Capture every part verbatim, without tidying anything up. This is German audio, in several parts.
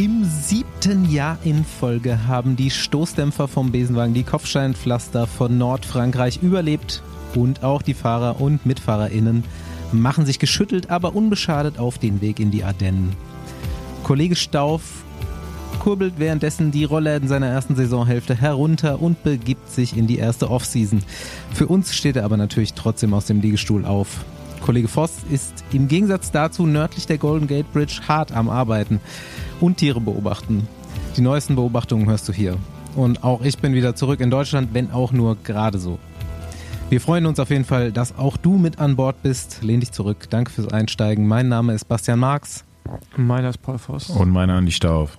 Im siebten Jahr in Folge haben die Stoßdämpfer vom Besenwagen die Kopfsteinpflaster von Nordfrankreich überlebt und auch die Fahrer und MitfahrerInnen machen sich geschüttelt, aber unbeschadet auf den Weg in die Ardennen. Kollege Stauf kurbelt währenddessen die Rollläden seiner ersten Saisonhälfte herunter und begibt sich in die erste Offseason. Für uns steht er aber natürlich trotzdem aus dem Liegestuhl auf. Kollege Voss ist im Gegensatz dazu nördlich der Golden Gate Bridge hart am Arbeiten und Tiere beobachten. Die neuesten Beobachtungen hörst du hier. Und auch ich bin wieder zurück in Deutschland, wenn auch nur gerade so. Wir freuen uns auf jeden Fall, dass auch du mit an Bord bist. Lehn dich zurück. Danke fürs Einsteigen. Mein Name ist Bastian Marx. Meiner ist Paul Voss. Und meiner Andi Stauf.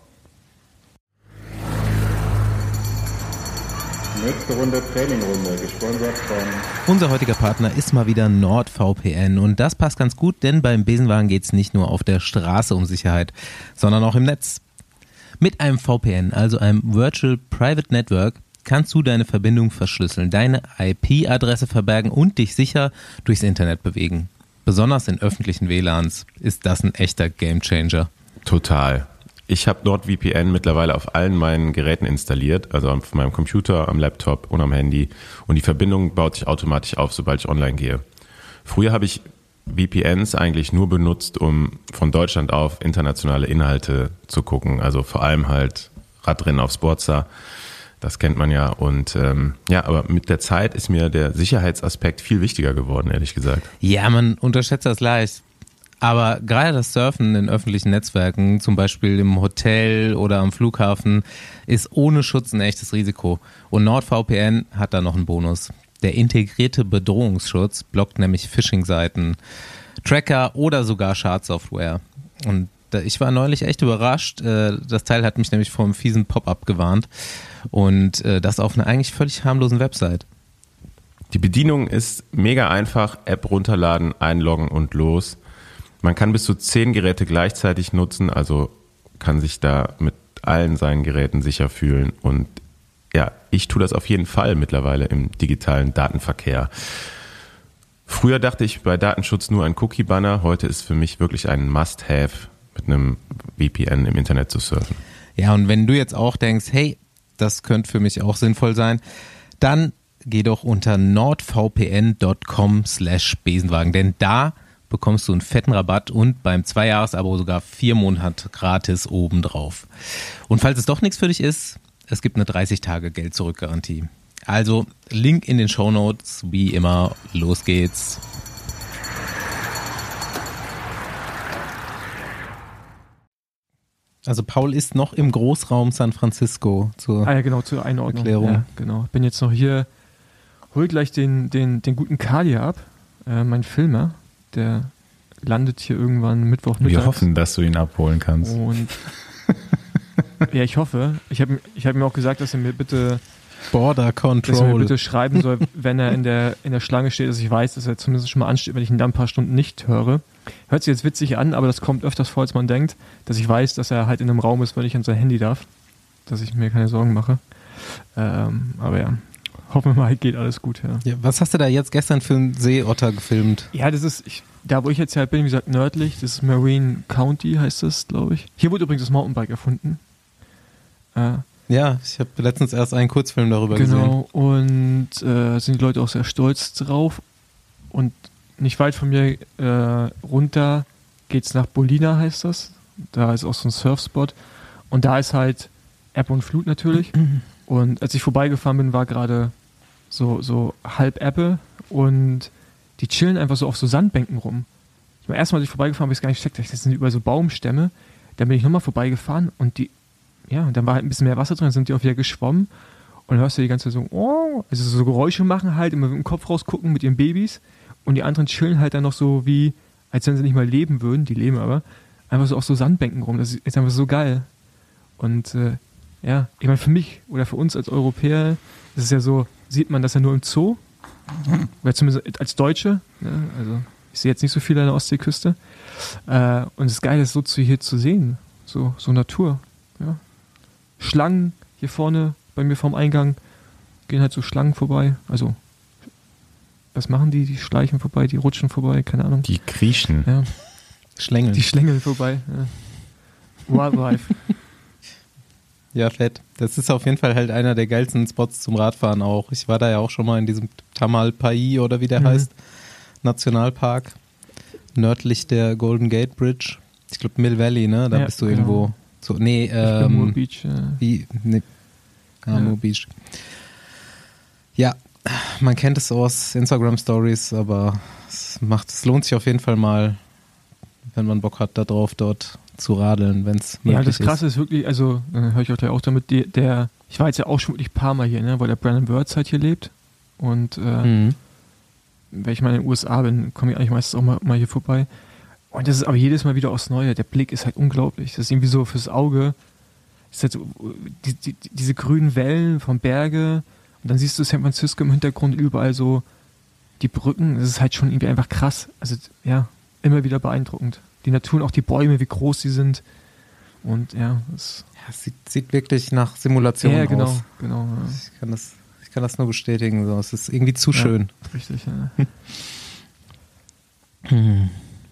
Nächste Runde Trainingrunde, gesponsert von... Unser heutiger Partner ist mal wieder NordVPN und das passt ganz gut, denn beim Besenwagen geht es nicht nur auf der Straße um Sicherheit, sondern auch im Netz. Mit einem V P N, also einem Virtual Private Network, kannst du deine Verbindung verschlüsseln, deine I P-Adresse verbergen und dich sicher durchs Internet bewegen. Besonders in öffentlichen W L A Ns ist das ein echter Gamechanger. Total. Ich habe NordVPN mittlerweile auf allen meinen Geräten installiert, also auf meinem Computer, am Laptop und am Handy. Und die Verbindung baut sich automatisch auf, sobald ich online gehe. Früher habe ich V P Ns eigentlich nur benutzt, um von Deutschland auf internationale Inhalte zu gucken. Also vor allem halt Radrennen auf Sportster, das kennt man ja. Und ähm, ja, aber mit der Zeit ist mir der Sicherheitsaspekt viel wichtiger geworden, ehrlich gesagt. Ja, man unterschätzt das leicht. Aber gerade das Surfen in öffentlichen Netzwerken, zum Beispiel im Hotel oder am Flughafen, ist ohne Schutz ein echtes Risiko. Und NordVPN hat da noch einen Bonus. Der integrierte Bedrohungsschutz blockt nämlich Phishing-Seiten, Tracker oder sogar Schadsoftware. Und ich war neulich echt überrascht. Das Teil hat mich nämlich vor einem fiesen Pop-up gewarnt. Und das auf einer eigentlich völlig harmlosen Website. Die Bedienung ist mega einfach. App runterladen, einloggen und los. Man kann bis zu zehn Geräte gleichzeitig nutzen, also kann sich da mit allen seinen Geräten sicher fühlen. Und ja, ich tue das auf jeden Fall mittlerweile im digitalen Datenverkehr. Früher dachte ich bei Datenschutz nur ein Cookie-Banner. Heute ist für mich wirklich ein Must-Have, mit einem V P N im Internet zu surfen. Ja, und wenn du jetzt auch denkst, hey, das könnte für mich auch sinnvoll sein, dann geh doch unter nordvpn dot com slash Besenwagen, denn da bekommst du einen fetten Rabatt und beim Zwei-Jahres-Abo sogar vier Monate gratis obendrauf. Und falls es doch nichts für dich ist, es gibt eine dreißig Tage Geld-Zurück-Garantie. Also Link in den Shownotes, wie immer, los geht's. Also Paul ist noch im Großraum San Francisco zur ah, ja, genau, zur Einordnung. Erklärung. Ja, genau. Bin jetzt noch hier, hol gleich den, den, den guten Kali ab, äh, mein Filmer. Der landet hier irgendwann Mittwochmittag. Wir hoffen, dass du ihn abholen kannst. Und ja, ich hoffe. Ich habe ich hab ihm auch gesagt, dass er mir bitte Border Control. Dass er mir bitte schreiben soll, wenn er in der, in der Schlange steht, dass ich weiß, dass er zumindest schon mal ansteht, wenn ich ihn dann ein paar Stunden nicht höre. Hört sich jetzt witzig an, aber das kommt öfters vor, als man denkt, dass ich weiß, dass er halt in einem Raum ist, weil ich an sein Handy darf. Dass ich mir keine Sorgen mache. Ähm, aber ja. Hoffen wir mal, geht alles gut. Ja. Ja, was hast du da jetzt gestern für einen Seeotter gefilmt? Ja, das ist, ich, da wo ich jetzt halt bin, wie gesagt, nördlich, das ist Marine County, heißt das, glaube ich. Hier wurde übrigens das Mountainbike erfunden. Äh, ja, ich habe letztens erst einen Kurzfilm darüber genau, gesehen. Genau, und äh, sind die Leute auch sehr stolz drauf. Und nicht weit von mir äh, runter geht's nach Bolina, heißt das. Da ist auch so ein Surfspot. Und da ist halt Ebbe und Flut natürlich. Und als ich vorbeigefahren bin, war gerade so, so halb Ebbe und die chillen einfach so auf so Sandbänken rum. Ich war erstmal, als ich vorbeigefahren bin, habe ich gar nicht gecheckt, das sind überall so Baumstämme. Dann bin ich nochmal vorbeigefahren und die, ja, und dann war halt ein bisschen mehr Wasser drin, dann sind die auch wieder geschwommen und dann hörst du die ganze Zeit so, oh, also so Geräusche machen halt, immer mit dem Kopf rausgucken mit ihren Babys und die anderen chillen halt dann noch so wie, als wenn sie nicht mal leben würden, die leben aber, einfach so auf so Sandbänken rum. Das ist einfach so geil. Und äh, ja, ich meine, für mich oder für uns als Europäer ist es ja so, sieht man das ja nur im Zoo, oder zumindest als Deutsche, ne? Also ich sehe jetzt nicht so viel an der Ostseeküste äh, und es ist geil, das so zu, hier zu sehen, so, so Natur. Ja. Schlangen hier vorne bei mir vorm Eingang, gehen halt so Schlangen vorbei, also was machen die? Die schleichen vorbei, die rutschen vorbei, keine Ahnung. Die kriechen. Ja. Schlängeln. Die schlängeln vorbei. Ja. Wildlife. Ja, fett. Das ist auf jeden Fall halt einer der geilsten Spots zum Radfahren auch. Ich war da ja auch schon mal in diesem Tamalpais oder wie der mhm. heißt, Nationalpark, nördlich der Golden Gate Bridge. Ich glaube Mill Valley, ne? Da ja, bist du genau. irgendwo. So, nee, ähm, Moore Beach. Ja. Wie, nee, ah, ja. Moore Beach. Ja, man kennt es aus Instagram Stories, aber es macht, es lohnt sich auf jeden Fall mal, wenn man Bock hat, da drauf dort zu radeln, wenn es möglich ist. Ja, das Krasse ist wirklich, also äh, höre ich auch gleich auch damit, die, der, ich war jetzt ja auch schon wirklich ein paar Mal hier, ne, weil der Brandon Wirtz halt hier lebt und äh, mhm. wenn ich mal in den U S A bin, komme ich eigentlich meistens auch mal, mal hier vorbei und das ist aber jedes Mal wieder aufs Neue, der Blick ist halt unglaublich, das ist irgendwie so fürs Auge, ist halt so, die, die, diese grünen Wellen vom Berge und dann siehst du San Francisco im Hintergrund überall so die Brücken, das ist halt schon irgendwie einfach krass, also ja, immer wieder beeindruckend. Die Natur und auch die Bäume, wie groß sie sind. Und ja, es ja, sieht, sieht wirklich nach Simulation ja, genau, aus. Genau, ja. Ich kann das, ich kann das nur bestätigen. So. Es ist irgendwie zu ja, schön. Richtig, ja. hm.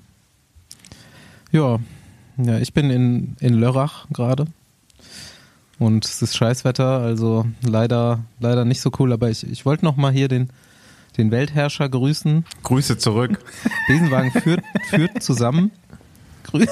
ja. Ja, ich bin in, in Lörrach gerade. Und es ist Scheißwetter, also leider, leider nicht so cool. Aber ich, ich wollte noch mal hier den den Weltherrscher grüßen. Grüße zurück. Besenwagen führt, führt zusammen. Grü-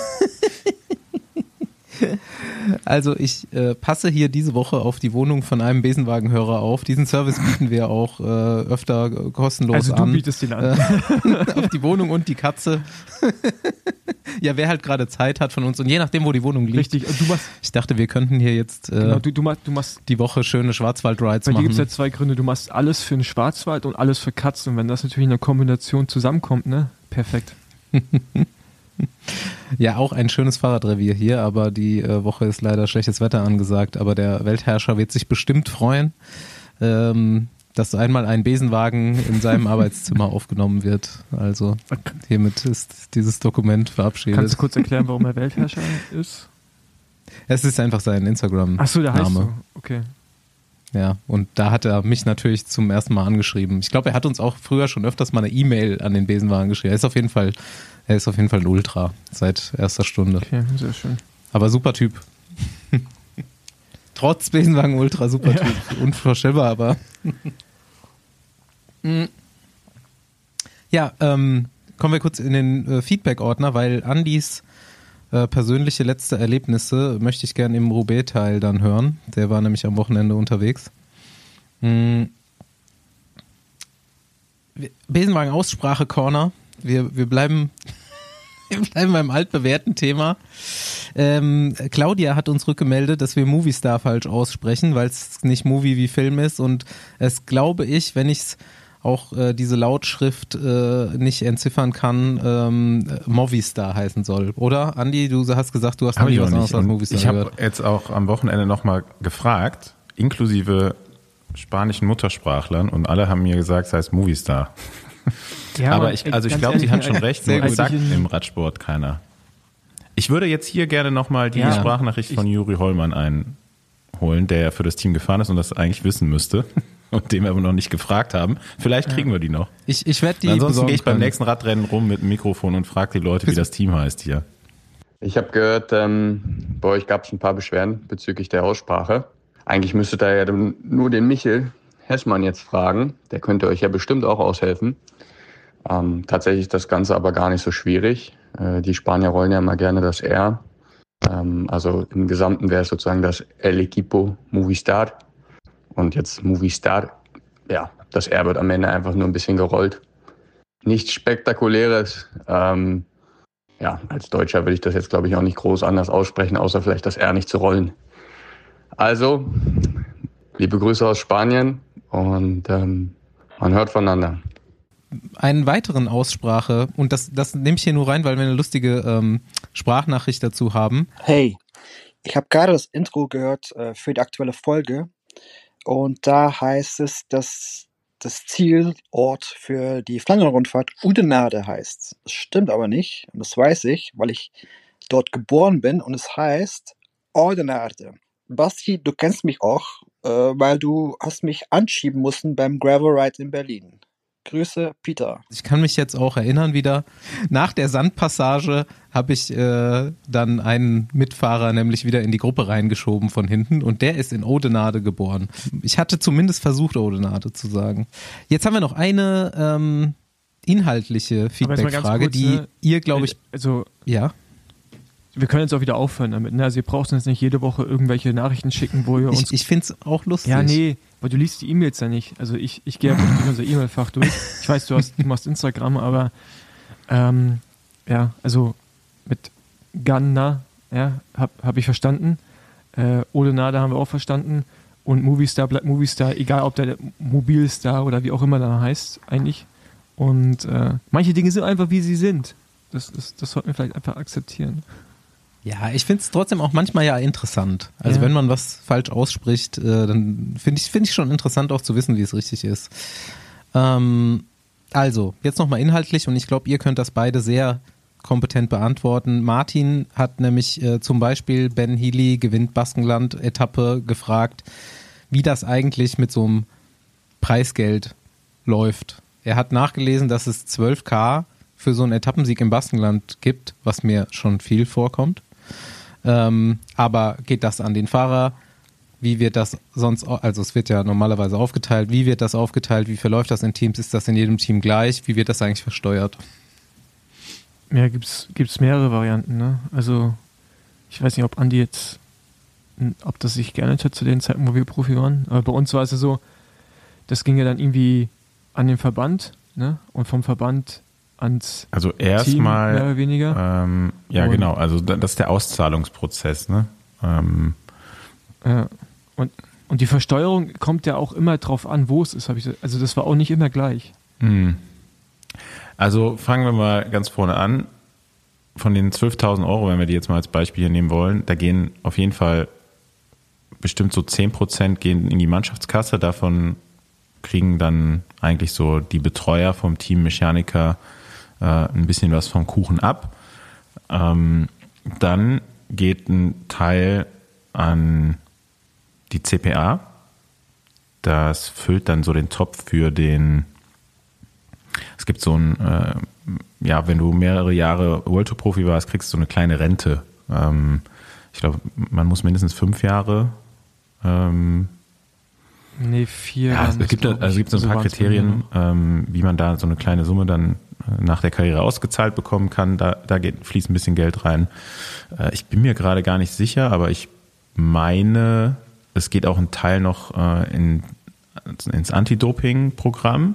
also ich äh, passe hier diese Woche auf die Wohnung von einem Besenwagenhörer auf. Diesen Service bieten wir auch äh, öfter kostenlos also an. Also du bietest den an. Äh, auf die Wohnung und die Katze. Ja, wer halt gerade Zeit hat von uns und je nachdem, wo die Wohnung liegt. Richtig. Und du machst, ich dachte, wir könnten hier jetzt äh, genau, du, du machst, du machst, die Woche schöne Schwarzwald-Rides machen. Bei dir gibt es ja zwei Gründe. Du machst alles für den Schwarzwald und alles für Katzen. Und wenn das natürlich in der Kombination zusammenkommt, ne? Perfekt. Ja, auch ein schönes Fahrradrevier hier, aber die äh, Woche ist leider schlechtes Wetter angesagt. Aber der Weltherrscher wird sich bestimmt freuen, ähm, dass einmal ein Besenwagen in seinem Arbeitszimmer aufgenommen wird. Also hiermit ist dieses Dokument verabschiedet. Kannst du kurz erklären, warum er Weltherrscher ist? Es ist einfach sein Instagram-Name. Ach so, der heißt so. Okay. Ja, und da hat er mich natürlich zum ersten Mal angeschrieben. Ich glaube, er hat uns auch früher schon öfters mal eine E-Mail an den Besenwagen geschrieben. Er ist auf jeden Fall, er ist auf jeden Fall ein Ultra seit erster Stunde. Okay, sehr schön. Aber super Typ. Trotz Besenwagen Ultra, super Typ. Ja. Unvorstellbar, aber ja, ähm, kommen wir kurz in den äh, Feedback-Ordner, weil Andys äh, persönliche letzte Erlebnisse möchte ich gerne im Roubaix-Teil dann hören. Der war nämlich am Wochenende unterwegs. Mhm. Besenwagen-Aussprache-Corner. Wir, wir bleiben... Wir bleiben beim altbewährten Thema. Ähm, Claudia hat uns rückgemeldet, dass wir Movistar falsch aussprechen, weil es nicht Movie wie Film ist und es, glaube ich, wenn ich es auch äh, diese Lautschrift äh, nicht entziffern kann, ähm, Movistar heißen soll. Oder, Andi, du hast gesagt, du hast noch nie was anderes als Movistar ich gehört. Ich habe jetzt auch am Wochenende nochmal gefragt, inklusive spanischen Muttersprachlern und alle haben mir gesagt, es heißt Movistar. Ja, aber ich, also ich glaube, sie hat schon recht, nur es sagt im Radsport keiner. Ich würde jetzt hier gerne nochmal die ja, Sprachnachricht von Juri Hollmann einholen, der ja für das Team gefahren ist und das eigentlich wissen müsste und dem wir aber noch nicht gefragt haben. Vielleicht kriegen ja. wir die noch. Ich, ich werde die Ansonsten gehe ich beim nächsten Radrennen rum mit dem Mikrofon und frage die Leute, wie das Team heißt hier. Ich habe gehört, ähm, bei euch gab es ein paar Beschwerden bezüglich der Aussprache. Eigentlich müsstet ihr ja nur den Michel Hessmann jetzt fragen. Der könnte euch ja bestimmt auch aushelfen. Ähm, tatsächlich ist das Ganze aber gar nicht so schwierig. Äh, die Spanier rollen ja immer gerne das R. Ähm, also im Gesamten wäre es sozusagen das El Equipo Movistar. Und jetzt Movistar, ja, das R wird am Ende einfach nur ein bisschen gerollt. Nichts Spektakuläres. Ähm, ja, als Deutscher würde ich das jetzt, glaube ich, auch nicht groß anders aussprechen, außer vielleicht das R nicht zu rollen. Also, liebe Grüße aus Spanien und ähm, man hört voneinander. Einen weiteren Aussprache, und das, das nehme ich hier nur rein, weil wir eine lustige ähm, Sprachnachricht dazu haben. Hey, ich habe gerade das Intro gehört äh, für die aktuelle Folge und da heißt es, dass das Zielort für die Flandern-Rundfahrt Oudenaarde heißt. Das stimmt aber nicht und das weiß ich, weil ich dort geboren bin und es heißt Oudenaarde. Basti, du kennst mich auch, äh, weil du hast mich anschieben müssen beim Gravel Ride in Berlin. Grüße, Peter. Ich kann mich jetzt auch erinnern wieder, nach der Sandpassage habe ich äh, dann einen Mitfahrer nämlich wieder in die Gruppe reingeschoben von hinten und der ist in Oudenaarde geboren. Ich hatte zumindest versucht, Oudenaarde zu sagen. Jetzt haben wir noch eine ähm, inhaltliche Feedback-Frage, die ne, ihr, glaube ich, also ja. Wir können jetzt auch wieder aufhören damit. Ne? Also ihr braucht uns nicht jede Woche irgendwelche Nachrichten schicken, wo ihr uns... Ich, ich finde es auch lustig. Ja, nee, weil du liest die E-Mails ja nicht. Also ich, ich gehe ja wirklich durch unser E-Mail-Fach durch. Ich weiß, du, hast, du machst Instagram, aber ähm, ja, also mit Ganna, ja, habe hab ich verstanden. Äh, Oudenaarde haben wir auch verstanden. Und Movistar bleibt Movistar, egal ob der Mobilstar oder wie auch immer da heißt, eigentlich. Und äh, manche Dinge sind einfach, wie sie sind. Das, das, das sollten wir vielleicht einfach akzeptieren. Ja, ich finde es trotzdem auch manchmal ja interessant. Also ja. wenn man was falsch ausspricht, äh, dann finde ich, find ich schon interessant auch zu wissen, wie es richtig ist. Ähm, also, jetzt nochmal inhaltlich und ich glaube, ihr könnt das beide sehr kompetent beantworten. Martin hat nämlich äh, zum Beispiel Ben Healy gewinnt Baskenland-Etappe gefragt, wie das eigentlich mit so einem Preisgeld läuft. Er hat nachgelesen, dass es zwölf K für so einen Etappensieg im Baskenland gibt, was mir schon viel vorkommt. Ähm, aber geht das an den Fahrer? Wie wird das sonst, also es wird ja normalerweise aufgeteilt, wie wird das aufgeteilt? Wie verläuft das in Teams? Ist das in jedem Team gleich? Wie wird das eigentlich versteuert? Ja, gibt's gibt's mehrere Varianten, ne? Also ich weiß nicht, ob Andi jetzt, ob das sich geändert hat zu den Zeiten, wo wir Profi waren, aber bei uns war es ja so, das ging ja dann irgendwie an den Verband, ne? Und vom Verband ans also erstmal mehr oder weniger. Ähm, ja, und genau, also das ist der Auszahlungsprozess, ne? Ähm. Ja, und, und die Versteuerung kommt ja auch immer drauf an, wo es ist, habe ich also das war auch nicht immer gleich. Hm. Also fangen wir mal ganz vorne an. Von den zwölftausend Euro, wenn wir die jetzt mal als Beispiel hier nehmen wollen, da gehen auf jeden Fall bestimmt so zehn Prozent gehen in die Mannschaftskasse, davon kriegen dann eigentlich so die Betreuer vom Team Mechaniker äh, ein bisschen was vom Kuchen ab. Ähm, dann geht ein Teil an die C P A. Das füllt dann so den Topf für den, es gibt so ein, äh, ja, wenn du mehrere Jahre World Tour Profi warst, kriegst du so eine kleine Rente. Ähm, ich glaube, man muss mindestens fünf Jahre ähm, Nee, vier. Ja, es gibt, also es gibt so ein paar Kriterien, ähm, wie man da so eine kleine Summe dann nach der Karriere ausgezahlt bekommen kann. Da, da geht, fließt ein bisschen Geld rein. Äh, ich bin mir gerade gar nicht sicher, aber ich meine, es geht auch ein Teil noch äh, in, ins Anti-Doping-Programm.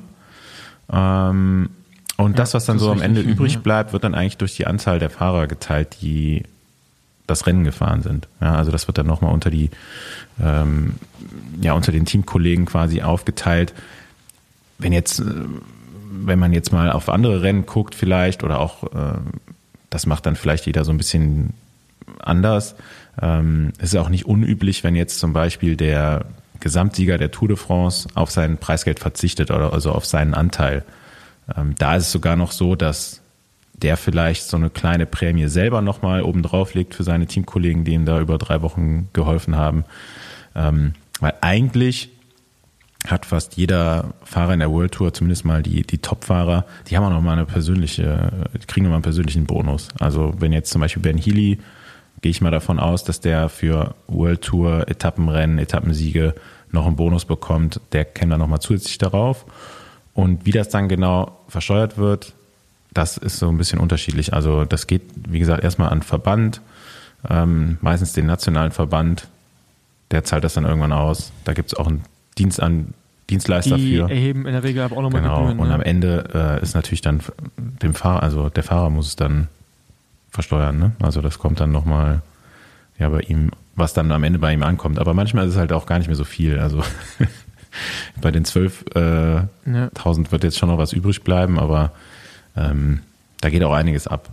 Ähm, und ja, das, was dann das so am Ende übrig bleibt, wird dann eigentlich durch die Anzahl der Fahrer geteilt, die das Rennen gefahren sind. Ja, also das wird dann nochmal unter die, ähm, ja, unter den Teamkollegen quasi aufgeteilt. Wenn jetzt, wenn man jetzt mal auf andere Rennen guckt vielleicht oder auch, äh, das macht dann vielleicht jeder so ein bisschen anders. Ähm, es ist auch nicht unüblich, wenn jetzt zum Beispiel der Gesamtsieger der Tour de France auf sein Preisgeld verzichtet oder also auf seinen Anteil. Ähm, da ist es sogar noch so, dass der vielleicht so eine kleine Prämie selber nochmal oben drauf legt für seine Teamkollegen, die ihm da über drei Wochen geholfen haben. Ähm, weil eigentlich hat fast jeder Fahrer in der World Tour, zumindest mal die, die Top-Fahrer, die haben auch nochmal eine persönliche, die kriegen nochmal einen persönlichen Bonus. Also wenn jetzt zum Beispiel Ben Healy, gehe ich mal davon aus, dass der für World Tour Etappenrennen, Etappensiege noch einen Bonus bekommt, der käme dann nochmal zusätzlich darauf. Und wie das dann genau versteuert wird, das ist so ein bisschen unterschiedlich. Also das geht, wie gesagt, erstmal an Verband, ähm, meistens den nationalen Verband, der zahlt das dann irgendwann aus. Da gibt es auch einen Dienst an, Dienstleister die für. Die erheben in der Regel aber auch nochmal Genau, Gebühren. und Ne? am Ende äh, ist natürlich dann dem Fahrer, also der Fahrer muss es dann versteuern. Ne? Also das kommt dann nochmal ja, bei ihm, was dann am Ende bei ihm ankommt. Aber manchmal ist es halt auch gar nicht mehr so viel. Also bei den zwölftausend äh, ja. wird jetzt schon noch was übrig bleiben, aber Ähm, da geht auch einiges ab.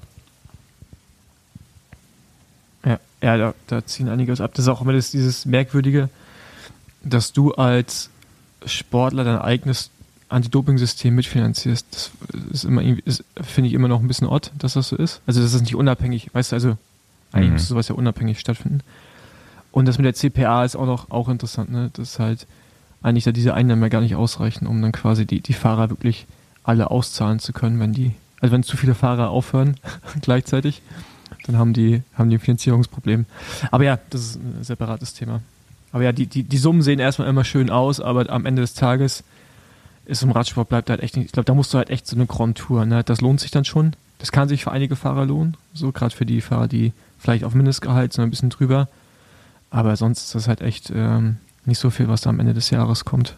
Ja, ja da, da ziehen einiges ab. Das ist auch immer das, dieses Merkwürdige, dass du als Sportler dein eigenes Anti-Doping-System mitfinanzierst. Das ist immer irgendwie, ist, finde ich immer noch ein bisschen odd, dass das so ist. Also das ist nicht unabhängig, weißt du, also eigentlich mhm. müsste sowas ja unabhängig stattfinden. Und das mit der C P A ist auch noch auch interessant, ne? Dass halt eigentlich da diese Einnahmen ja gar nicht ausreichen, um dann quasi die, die Fahrer wirklich alle auszahlen zu können, wenn die, also wenn zu viele Fahrer aufhören gleichzeitig, dann haben die, haben die ein Finanzierungsproblem. Aber ja, das ist ein separates Thema. Aber ja, die, die, die Summen sehen erstmal immer schön aus, aber am Ende des Tages ist im Radsport bleibt halt echt nicht, ich glaube, da musst du halt echt so eine Grand Tour, ne? Das lohnt sich dann schon. Das kann sich für einige Fahrer lohnen, so gerade für die Fahrer, die vielleicht auf Mindestgehalt sind, ein bisschen drüber. Aber sonst ist das halt echt ähm, nicht so viel, was da am Ende des Jahres kommt.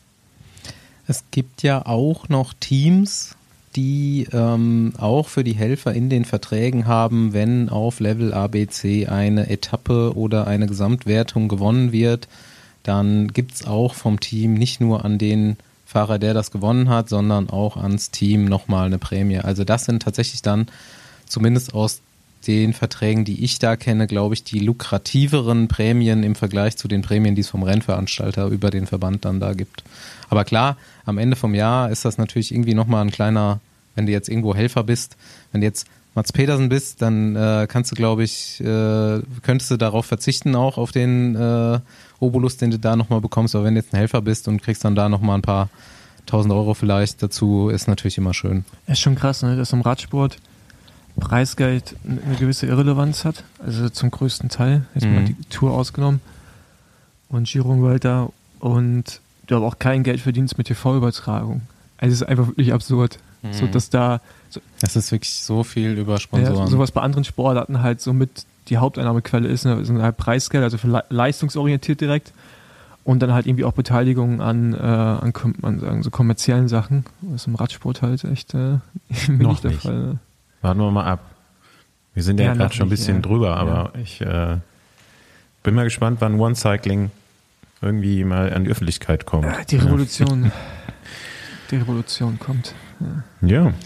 Es gibt ja auch noch Teams, die ähm, auch für die Helfer in den Verträgen haben, wenn auf Level A B C eine Etappe oder eine Gesamtwertung gewonnen wird, dann gibt es auch vom Team nicht nur an den Fahrer, der das gewonnen hat, sondern auch ans Team nochmal eine Prämie. Also das sind tatsächlich dann, zumindest aus den Verträgen, die ich da kenne, glaube ich, die lukrativeren Prämien im Vergleich zu den Prämien, die es vom Rennveranstalter über den Verband dann da gibt. Aber klar, am Ende vom Jahr ist das natürlich irgendwie nochmal ein kleiner, wenn du jetzt irgendwo Helfer bist, wenn du jetzt Mats Pedersen bist, dann äh, kannst du, glaube ich, äh, könntest du darauf verzichten, auch auf den äh, Obolus, den du da nochmal bekommst. Aber wenn du jetzt ein Helfer bist und kriegst dann da nochmal ein paar tausend Euro vielleicht dazu, ist natürlich immer schön. Ja, ist schon krass, ne, dass im Radsport Preisgeld eine gewisse Irrelevanz hat, also zum größten Teil, jetzt Mhm. mal die Tour ausgenommen und Giro und Vuelta, und du aber auch kein Geld verdienst mit T V-Übertragung. Also es ist einfach wirklich absurd, Mhm. so dass da so, Das ist wirklich so viel über ja, Sponsoren. sowas bei anderen Sportarten halt so mit die Haupteinnahmequelle ist, ne, sind halt Preisgeld, also für le- leistungsorientiert direkt, und dann halt irgendwie auch Beteiligung an, äh, an, kom- an, an so kommerziellen Sachen, was im Radsport halt echt äh, Noch nicht der nicht. Fall. Ne? Warten wir mal ab. Wir sind ja, Ja, gerade noch schon ein nicht, bisschen ja. drüber, aber ich äh, bin mal gespannt, wann One Cycling irgendwie mal an die Öffentlichkeit kommt. Die Revolution, die Revolution kommt. Ja. Ja.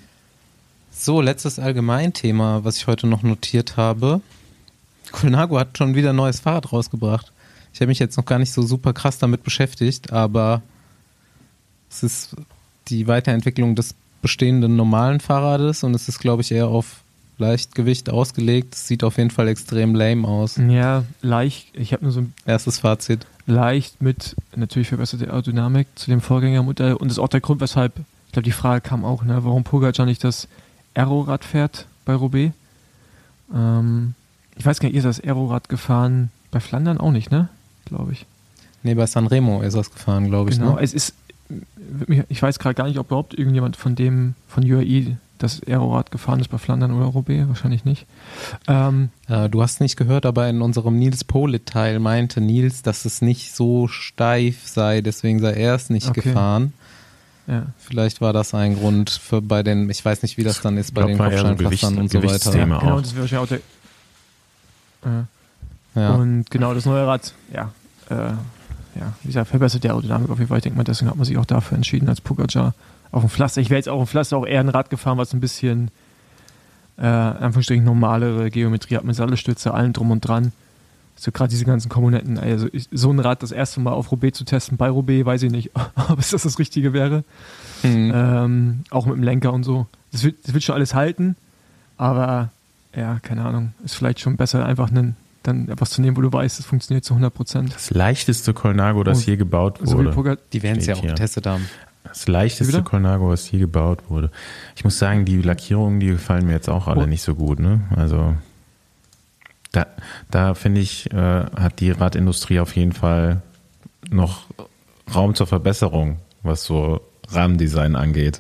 So, letztes Allgemeinthema, was ich heute noch notiert habe. Colnago hat schon wieder ein neues Fahrrad rausgebracht. Ich habe mich jetzt noch gar nicht so super krass damit beschäftigt, aber es ist die Weiterentwicklung des bestehenden normalen Fahrrades und es ist, glaube ich, eher auf Leichtgewicht ausgelegt. Es sieht auf jeden Fall extrem lame aus. Ja, leicht, ich habe nur so ein Erstes Fazit. leicht mit natürlich verbesserte Aerodynamik zu dem Vorgängermodell, und das ist auch der Grund, weshalb, ich glaube, die Frage kam auch, ne, warum Pogacar nicht das Aerorad fährt bei Roubaix. Ähm, ich weiß gar nicht, ihr seid das Aerorad gefahren bei Flandern auch nicht, ne? Glaube ich. Nee, bei Sanremo ist das gefahren, glaube ich. Genau, Ne? es ist, ich weiß gerade gar nicht, ob überhaupt irgendjemand von dem, von U A E das Aerorad gefahren ist bei Flandern oder Roubaix, wahrscheinlich nicht. Ähm, Äh, du hast nicht gehört, aber in unserem Nils Polit-Teil meinte Nils, dass es nicht so steif sei, deswegen sei er es nicht Okay. gefahren. ja. Vielleicht war das ein Grund für bei den, ich weiß nicht, wie das dann ist bei Ich den glaub, war eher so Kopfsteinpflastern Gewicht- und so weiter. Gewichtsthema. Genau, auch. das wäre wahrscheinlich auch der. Äh, Ja. Und genau, das neue Rad, ja, äh, ja, wie gesagt, verbessert die Aerodynamik auf jeden Fall. Ich denke mal, deswegen hat man sich auch dafür entschieden, als Pogacar auf dem Pflaster. Ich wäre jetzt auch auf dem Pflaster auch eher ein Rad gefahren, was ein bisschen, äh, in Anführungsstrichen, normalere Geometrie hat, mit Sattelstütze, allem drum und dran. So gerade diese ganzen Komponenten, also ich, so ein Rad das erste Mal auf Roubaix zu testen, bei Roubaix, weiß ich nicht, ob es das das Richtige wäre. Hm. Ähm, auch mit dem Lenker und so. Das wird, das wird schon alles halten, aber ja, keine Ahnung, ist vielleicht schon besser, einfach einen, dann etwas zu nehmen, wo du weißt, es funktioniert zu hundert Prozent. Das leichteste Colnago, das Oh, je gebaut So wie wurde. Pogacar. Die werden es ja Steht auch hier. getestet haben. Das leichteste Wie bitte? Colnago, was je gebaut wurde. Ich muss sagen, die Lackierungen, die gefallen mir jetzt auch alle Oh. nicht so gut. Ne? Also da, da finde ich, äh, hat die Radindustrie auf jeden Fall noch Raum zur Verbesserung, was so Rahmendesign angeht.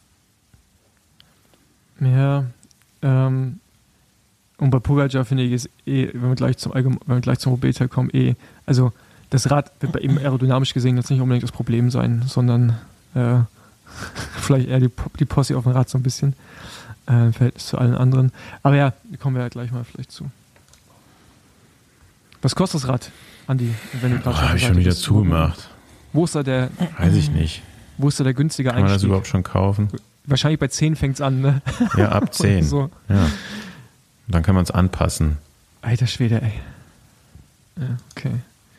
Ja, ähm, und bei Pogacar finde ich es eh, wenn wir gleich zum Allgeme- wenn wir gleich zum Roubaix kommen, eh, also das Rad wird bei ihm aerodynamisch gesehen jetzt nicht unbedingt das Problem sein, sondern äh, vielleicht eher die, die Posse auf dem Rad so ein bisschen äh, im Verhältnis zu allen anderen. Aber ja, kommen wir ja gleich mal vielleicht zu. Was kostet das Rad, Andi? Wenn du gerade Habe ich schon wieder zugemacht. Wo ist da der, Weiß ich nicht. wo ist da der günstige Kann man das Einstieg? überhaupt schon kaufen? Wahrscheinlich bei zehn fängt es an, ne? Ja, ab zehn. So. Ja. Dann kann man es anpassen. Alter Schwede, ey. Ja, okay.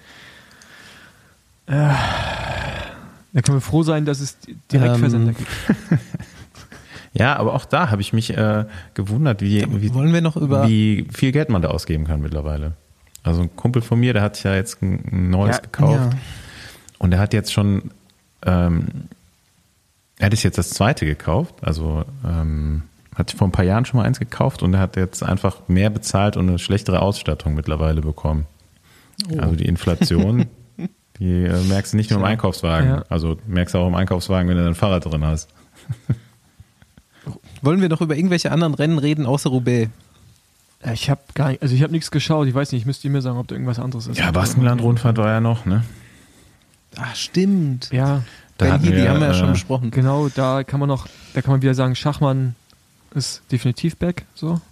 Äh, da können wir froh sein, dass es direkt Ähm, Versender gibt. Ja, aber auch da habe ich mich äh, gewundert, wie, wie, Wollen wir noch über... wie viel Geld man da ausgeben kann mittlerweile. Also ein Kumpel von mir, der hat sich ja jetzt ein, ein neues Ja, gekauft ja. und der hat jetzt schon ähm, Er hat sich jetzt das zweite gekauft, also ähm, hat vor ein paar Jahren schon mal eins gekauft und er hat jetzt einfach mehr bezahlt und eine schlechtere Ausstattung mittlerweile bekommen. Oh. Also die Inflation, die äh, merkst du nicht nur im Einkaufswagen, ja. Also merkst du auch im Einkaufswagen, wenn du dein Fahrrad drin hast. Wollen wir noch über irgendwelche anderen Rennen reden, außer Roubaix? Ich habe gar nicht, also ich habe nichts geschaut, ich weiß nicht, ich müsste dir mir sagen, ob da irgendwas anderes ist. Ja, Baskenland-Rundfahrt war ja noch, ne? Ach, stimmt. Ja. Da die wir, haben wir ja schon äh, besprochen. Genau, da kann man noch, da kann man wieder sagen, Schachmann ist definitiv back, so.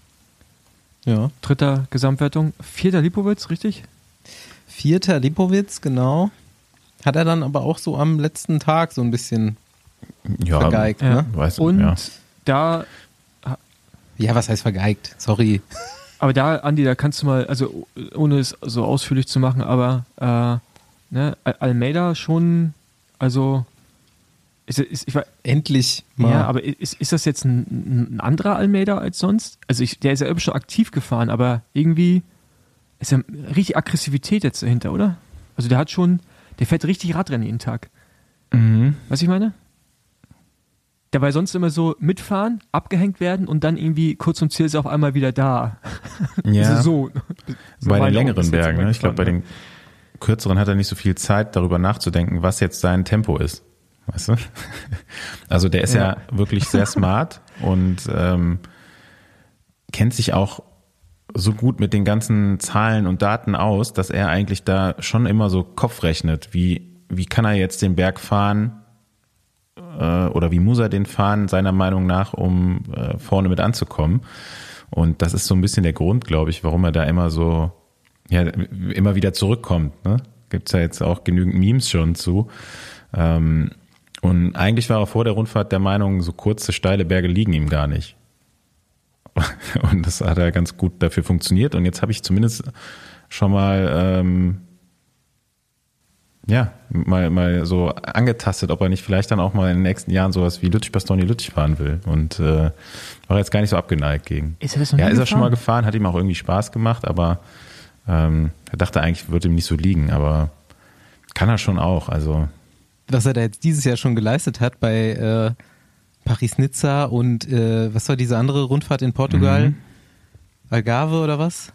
Ja. Dritter Gesamtwertung. Vierter Lipowitz, richtig? Vierter Lipowitz, genau. Hat er dann aber auch so am letzten Tag so ein bisschen ja, vergeigt, ja. ne? Weiß, Und ja. da... Ja, was heißt vergeigt? Sorry. Aber da, Andi, da kannst du mal, also ohne es so ausführlich zu machen, aber äh, ne, Almeida schon, also ist, ist, ich war, endlich mal. Ja, aber ist, ist das jetzt ein, ein anderer Almeida als sonst? Also ich, der ist ja schon aktiv gefahren, aber irgendwie ist ja richtig Aggressivität jetzt dahinter, oder? Also der hat schon, der fährt richtig Radrennen jeden Tag. Mhm. Was ich meine? Der war sonst immer so mitfahren, abgehängt werden und dann irgendwie kurz zum Ziel ist er auf einmal wieder da. Ja. Also so, so bei den längeren Bergen, ne? Ich glaube, bei den kürzeren hat er nicht so viel Zeit, darüber nachzudenken, was jetzt sein Tempo ist. Weißt du? Also der ist ja, ja wirklich sehr smart und ähm, kennt sich auch so gut mit den ganzen Zahlen und Daten aus, dass er eigentlich da schon immer so Kopf rechnet. Wie, wie kann er jetzt den Berg fahren? Oder wie muss er den fahren, seiner Meinung nach, um äh, vorne mit anzukommen. Und das ist so ein bisschen der Grund, glaube ich, warum er da immer so, ja, immer wieder zurückkommt. Ne? Gibt es ja jetzt auch genügend Memes schon zu. Ähm, und eigentlich war er vor der Rundfahrt der Meinung, so kurze, steile Berge liegen ihm gar nicht. Und das hat ja ganz gut dafür funktioniert. Und jetzt habe ich zumindest schon mal... Ähm, Ja, mal, mal so angetastet, ob er nicht vielleicht dann auch mal in den nächsten Jahren sowas wie Lüttich-Bastogne-Lüttich fahren will. Und äh, war jetzt gar nicht so abgeneigt gegen. Ist er das noch Ja, nie ist er gefahren? schon mal gefahren, hat ihm auch irgendwie Spaß gemacht, aber ähm, er dachte eigentlich, würde ihm nicht so liegen, aber kann er schon auch. Also was er da jetzt dieses Jahr schon geleistet hat bei äh, Paris-Nizza und äh, was war diese andere Rundfahrt in Portugal? Mhm. Algarve oder was?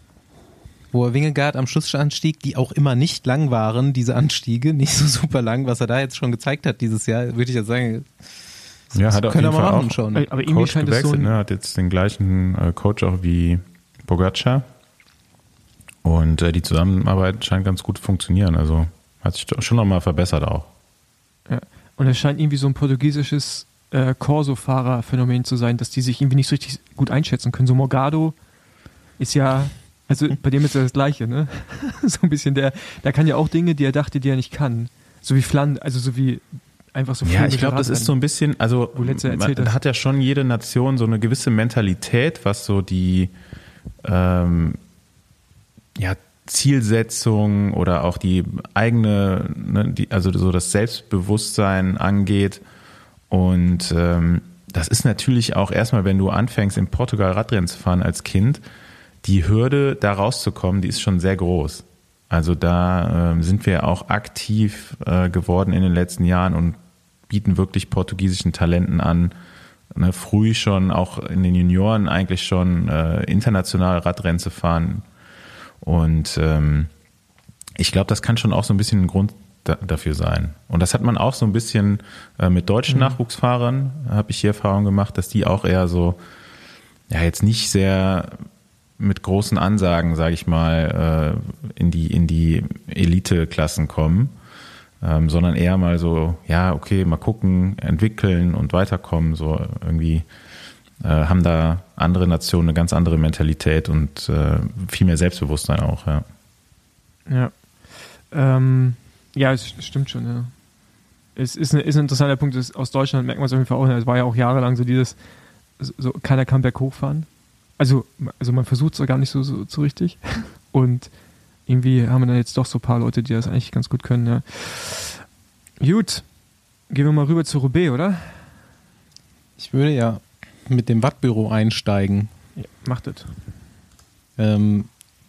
Wo er Wingegaard am Schlussanstieg, die auch immer nicht lang waren, diese Anstiege, nicht so super lang, was er da jetzt schon gezeigt hat dieses Jahr, würde ich ja sagen, das ja, hat er auf jeden Fall auch schon. Aber irgendwie scheint es so ein ne? Hat jetzt den gleichen äh, Coach auch wie Pogacar und äh, die Zusammenarbeit scheint ganz gut zu funktionieren, also hat sich schon nochmal verbessert auch. Ja. Und es scheint irgendwie so ein portugiesisches äh, Corso-Fahrer-Phänomen zu sein, dass die sich irgendwie nicht so richtig gut einschätzen können. So Morgado ist ja... Also bei dem ist ja das Gleiche, ne? So ein bisschen der, der kann ja auch Dinge, die er dachte, die er nicht kann. So wie Flandern, also so wie einfach so. Ja, ich glaube, das ist so ein bisschen, also man, da hat ja schon jede Nation so eine gewisse Mentalität, was so die ähm, ja, Zielsetzung oder auch die eigene, ne, die, also so das Selbstbewusstsein angeht. Und ähm, das ist natürlich auch erstmal, wenn du anfängst, in Portugal Radrennen zu fahren als Kind, die Hürde, da rauszukommen, die ist schon sehr groß. Also da äh, sind wir auch aktiv äh, geworden in den letzten Jahren und bieten wirklich portugiesischen Talenten an, ne, früh schon, auch in den Junioren eigentlich schon äh, international Radrennen zu fahren. Und ähm, ich glaube, das kann schon auch so ein bisschen ein Grund da, dafür sein. Und das hat man auch so ein bisschen äh, mit deutschen mhm. Nachwuchsfahrern, habe ich hier Erfahrung gemacht, dass die auch eher so, ja jetzt nicht sehr... mit großen Ansagen, sage ich mal, in die in die Elite-Klassen kommen, ähm, sondern eher mal so, ja, okay, mal gucken, entwickeln und weiterkommen. So irgendwie äh, haben da andere Nationen eine ganz andere Mentalität und äh, viel mehr Selbstbewusstsein auch. Ja, ja, ähm, ja, es stimmt schon. Ja. Es ist, eine, ist ein interessanter Punkt. Das aus Deutschland merkt man es auf jeden Fall auch. Es war ja auch jahrelang so dieses, so keiner kann berghoch fahren. Also, also man versucht es ja gar nicht so, so, so richtig. Und irgendwie haben wir dann jetzt doch so ein paar Leute, die das eigentlich ganz gut können. Ja. Gut, gehen wir mal rüber zu Roubaix, oder? Ich würde ja mit dem Wattbüro einsteigen. Ja, macht das. Ähm,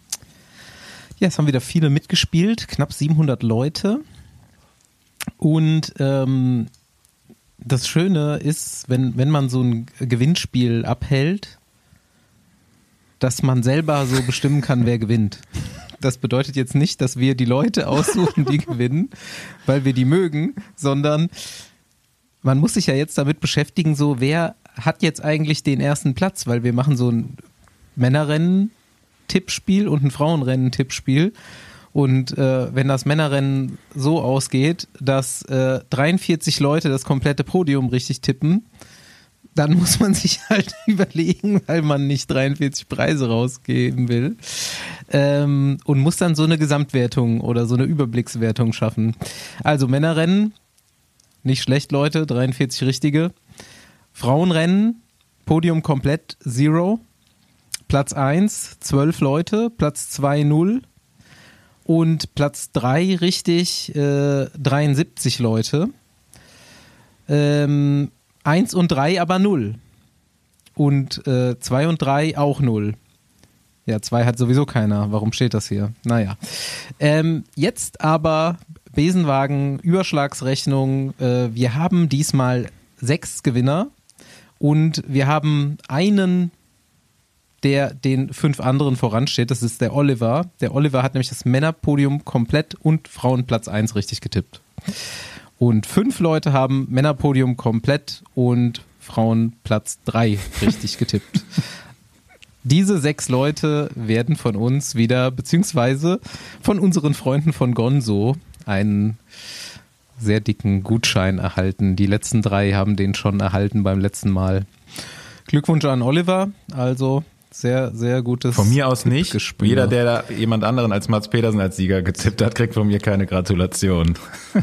ja, es haben wieder viele mitgespielt, knapp siebenhundert Leute. Und ähm, das Schöne ist, wenn, wenn man so ein Gewinnspiel abhält, dass man selber so bestimmen kann, wer gewinnt. Das bedeutet jetzt nicht, dass wir die Leute aussuchen, die gewinnen, weil wir die mögen, sondern man muss sich ja jetzt damit beschäftigen, so wer hat jetzt eigentlich den ersten Platz, weil wir machen so ein Männerrennen-Tippspiel und ein Frauenrennen-Tippspiel. Und äh, wenn das Männerrennen so ausgeht, dass äh, dreiundvierzig Leute das komplette Podium richtig tippen, dann muss man sich halt überlegen, weil man nicht dreiundvierzig Preise rausgeben will, ähm, und muss dann so eine Gesamtwertung oder so eine Überblickswertung schaffen. Also Männerrennen, nicht schlecht, Leute, dreiundvierzig richtige. Frauenrennen, Podium komplett, Zero. Platz eins, zwölf Leute, Platz zwei, null. Und Platz drei richtig, äh, dreiundsiebzig Leute. Ähm, eins und drei aber null. Und äh, zwei und drei auch null. Ja, zwei hat sowieso keiner. Warum steht das hier? Naja. Ähm, jetzt aber Besenwagen, Überschlagsrechnung. Äh, wir haben diesmal sechs Gewinner und wir haben einen, der den fünf anderen voransteht. Das ist der Oliver. Der Oliver hat nämlich das Männerpodium komplett und Frauenplatz eins richtig getippt. Und fünf Leute haben Männerpodium komplett und Frauenplatz drei richtig getippt. Diese sechs Leute werden von uns wieder, beziehungsweise von unseren Freunden von Gonzo, einen sehr dicken Gutschein erhalten. Die letzten drei haben den schon erhalten beim letzten Mal. Glückwunsch an Oliver, also sehr, sehr gutes Von mir aus nicht. Tippgespür. Jeder, der da jemand anderen als Mats Pedersen als Sieger getippt hat, kriegt von mir keine Gratulation.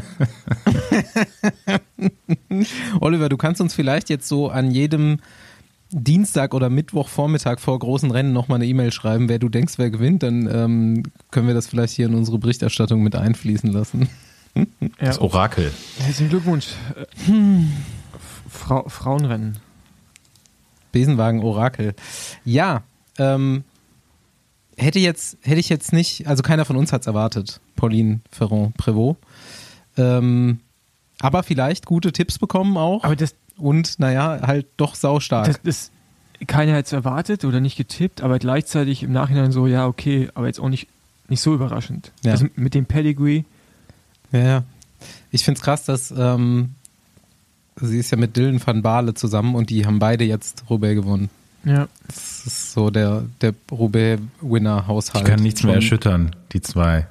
Oliver, du kannst uns vielleicht jetzt so an jedem Dienstag oder Mittwochvormittag vor großen Rennen nochmal eine E-Mail schreiben, wer du denkst, wer gewinnt, dann ähm, können wir das vielleicht hier in unsere Berichterstattung mit einfließen lassen. Das Orakel. Herzlichen Glückwunsch. Hm. Fra- Frauenrennen. Besenwagen Orakel. Ja, ähm, hätte jetzt, hätte ich jetzt nicht, also keiner von uns hat es erwartet, Pauline Ferrand-Prévot. Ähm, aber vielleicht gute Tipps bekommen auch. Aber das Und naja, halt doch saustark. Das, das, keiner hat es erwartet oder nicht getippt, aber gleichzeitig im Nachhinein so, ja, okay, aber jetzt auch nicht, nicht so überraschend. Ja. Das mit dem Pedigree. Ja, ja. Ich finde es krass, dass ähm, sie ist ja mit Dylan van Baarle zusammen und die haben beide jetzt Roubaix gewonnen. Ja. Das ist so der, der Roubaix-Winner-Haushalt. Ich kann nichts mehr erschüttern, die zwei.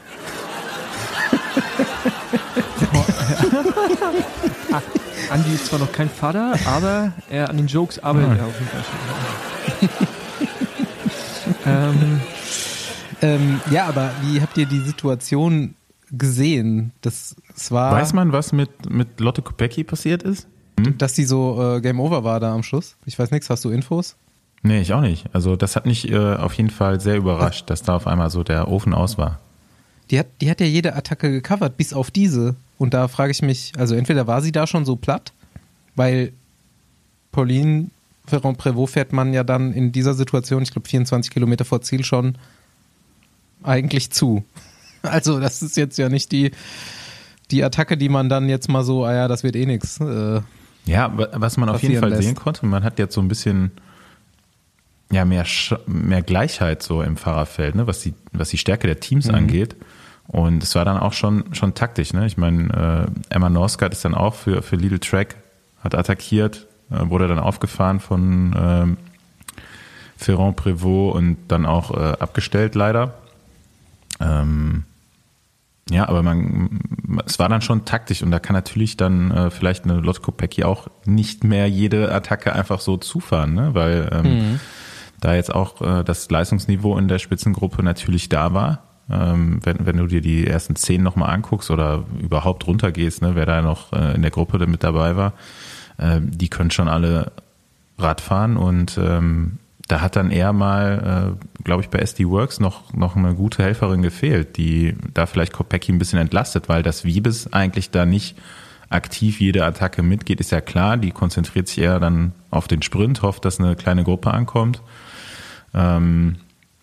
ah, Andi ist zwar noch kein Vater, aber er an den Jokes arbeitet er auf jeden Fall schon. ähm, ähm, ja, aber wie habt ihr die Situation gesehen? Das, es war, Weiß man, was mit, mit Lotte Kopecky passiert ist? Hm? Dass die so äh, Game Over war da am Schluss? Ich weiß nichts, hast du Infos? Nee, ich auch nicht. Also das hat mich äh, auf jeden Fall sehr überrascht, dass da auf einmal so der Ofen aus war. Die hat, die hat ja jede Attacke gecovert, bis auf diese. Und da frage ich mich, also entweder war sie da schon so platt, weil Pauline Ferrand-Prévot fährt man ja dann in dieser Situation, ich glaube vierundzwanzig Kilometer vor Ziel schon eigentlich zu. Also das ist jetzt ja nicht die, die Attacke, die man dann jetzt mal so, ah ja, das wird eh nix. Äh, ja, was man auf jeden Fall lässt. sehen konnte, man hat jetzt so ein bisschen ja mehr, Sch- mehr Gleichheit so im Fahrerfeld, ne, was die, was die Stärke der Teams Mhm. angeht. Und es war dann auch schon, schon taktisch, ne? Ich meine, äh, Emma Norsgaard ist dann auch für, für Lidl Track, hat attackiert, äh, wurde dann aufgefahren von ähm, Ferrand-Prévot und dann auch äh, abgestellt leider. Ähm, ja, aber man, es war dann schon taktisch und da kann natürlich dann äh, vielleicht eine Lotte Kopecky auch nicht mehr jede Attacke einfach so zufahren, ne? Weil ähm, mhm. da jetzt auch äh, das Leistungsniveau in der Spitzengruppe natürlich da war. Ähm, wenn, wenn du dir die ersten zehn nochmal anguckst oder überhaupt runtergehst, ne, wer da noch äh, in der Gruppe mit dabei war, äh, die können schon alle Rad fahren und ähm, da hat dann eher mal, äh, glaube ich, bei S D Works noch, noch eine gute Helferin gefehlt, die da vielleicht Kopecky ein bisschen entlastet, weil das Wiebes eigentlich da nicht aktiv jede Attacke mitgeht, ist ja klar, die konzentriert sich eher dann auf den Sprint, hofft, dass eine kleine Gruppe ankommt. Ähm,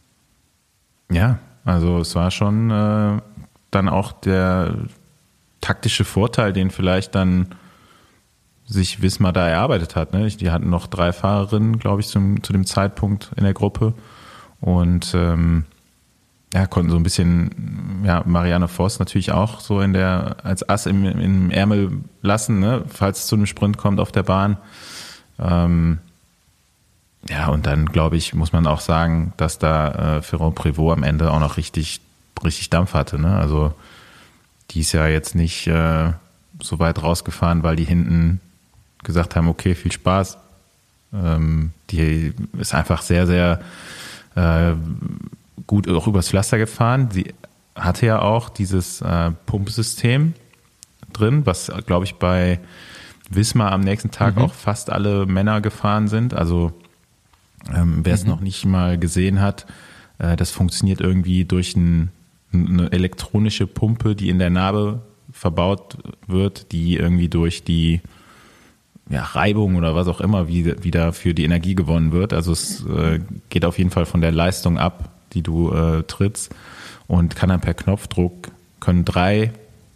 ja, also es war schon äh, dann auch der taktische Vorteil, den vielleicht dann sich Wismar da erarbeitet hat. Ne? Die hatten noch drei Fahrerinnen, glaube ich, zum, zu dem Zeitpunkt in der Gruppe und ähm, ja, konnten so ein bisschen, ja, Marianne Vos natürlich auch so in der, als Ass im, im Ärmel lassen, ne? Falls es zu einem Sprint kommt auf der Bahn. Ähm, ja, und dann, glaube ich, muss man auch sagen, dass da äh, Ferrand Prévot am Ende auch noch richtig, richtig Dampf hatte, ne? Also, die ist ja jetzt nicht äh, so weit rausgefahren, weil die hinten gesagt haben, okay, viel Spaß. Ähm, die ist einfach sehr, sehr äh, gut auch übers Pflaster gefahren. Sie hatte ja auch dieses äh, Pumpsystem drin, was, glaube ich, bei Wismar am nächsten Tag mhm. auch fast alle Männer gefahren sind. Also ähm, wer es mhm. noch nicht mal gesehen hat, äh, das funktioniert irgendwie durch ein, eine elektronische Pumpe, die in der Narbe verbaut wird, die irgendwie durch die ja, Reibung oder was auch immer wie, wieder für die Energie gewonnen wird. Also es äh, geht auf jeden Fall von der Leistung ab, die du äh, trittst, und kann dann per Knopfdruck, können drei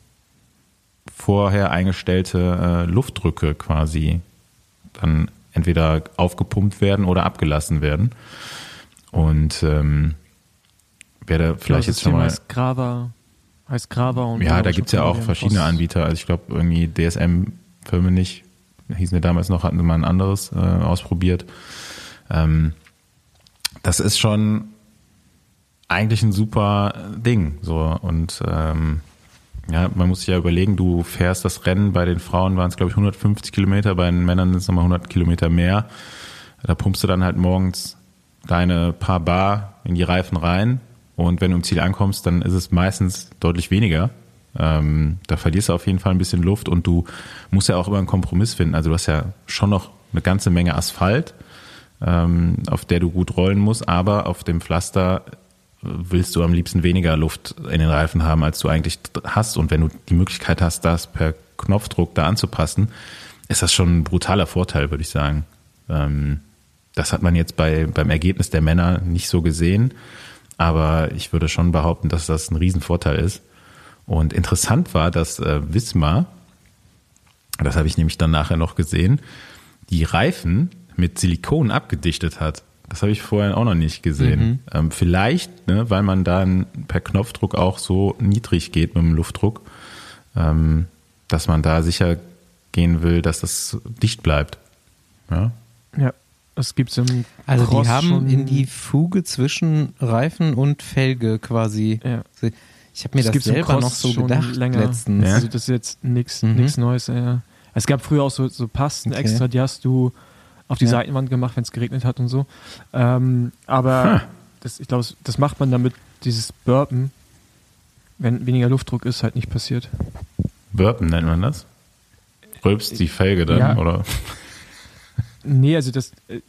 vorher eingestellte äh, Luftdrücke quasi dann entweder aufgepumpt werden oder abgelassen werden. Und ähm, wer da vielleicht ja, jetzt schon mal... Heißt Grava, heißt Grava und... Ja, da gibt es ja auch verschiedene Post. Anbieter. Also ich glaube irgendwie D S M-Firmen nicht, hießen wir damals noch, hatten sie mal ein anderes äh, ausprobiert. Ähm, das ist schon eigentlich ein super Ding. So. Und ähm, ja, man muss sich ja überlegen, du fährst das Rennen, bei den Frauen waren es, glaube ich, hundertfünfzig Kilometer, bei den Männern sind es nochmal hundert Kilometer mehr. Da pumpst du dann halt morgens deine paar Bar in die Reifen rein, und wenn du im Ziel ankommst, dann ist es meistens deutlich weniger. Ähm, da verlierst du auf jeden Fall ein bisschen Luft, und du musst ja auch immer einen Kompromiss finden. Also du hast ja schon noch eine ganze Menge Asphalt, ähm, auf der du gut rollen musst, aber auf dem Pflaster willst du am liebsten weniger Luft in den Reifen haben, als du eigentlich hast. Und wenn du die Möglichkeit hast, das per Knopfdruck da anzupassen, ist das schon ein brutaler Vorteil, würde ich sagen. Ähm, das hat man jetzt bei, beim Ergebnis der Männer nicht so gesehen, aber ich würde schon behaupten, dass das ein Riesenvorteil ist. Und interessant war, dass äh, Wismar, das habe ich nämlich dann nachher noch gesehen, die Reifen mit Silikon abgedichtet hat. Das habe ich vorher auch noch nicht gesehen. Mhm. Ähm, vielleicht, ne, weil man dann per Knopfdruck auch so niedrig geht mit dem Luftdruck, ähm, dass man da sicher gehen will, dass das dicht bleibt. Ja, ja, das gibt's im Also Cross die haben schon in die Fuge zwischen Reifen und Felge quasi. Ja. Ich habe mir das, das selber noch so gedacht länger. letztens. Ja. Also das ist jetzt nichts mhm. nichts Neues. Ja. Es gab früher auch so, so Pasten okay. extra, die hast du auf die ja. Seitenwand gemacht, wenn es geregnet hat und so. Ähm, aber hm. das, ich glaube, das macht man, damit dieses Burpen, wenn weniger Luftdruck ist, halt nicht passiert. Burpen nennt man das? Rülpst die Felge dann, ja. oder? Nee, also das äh,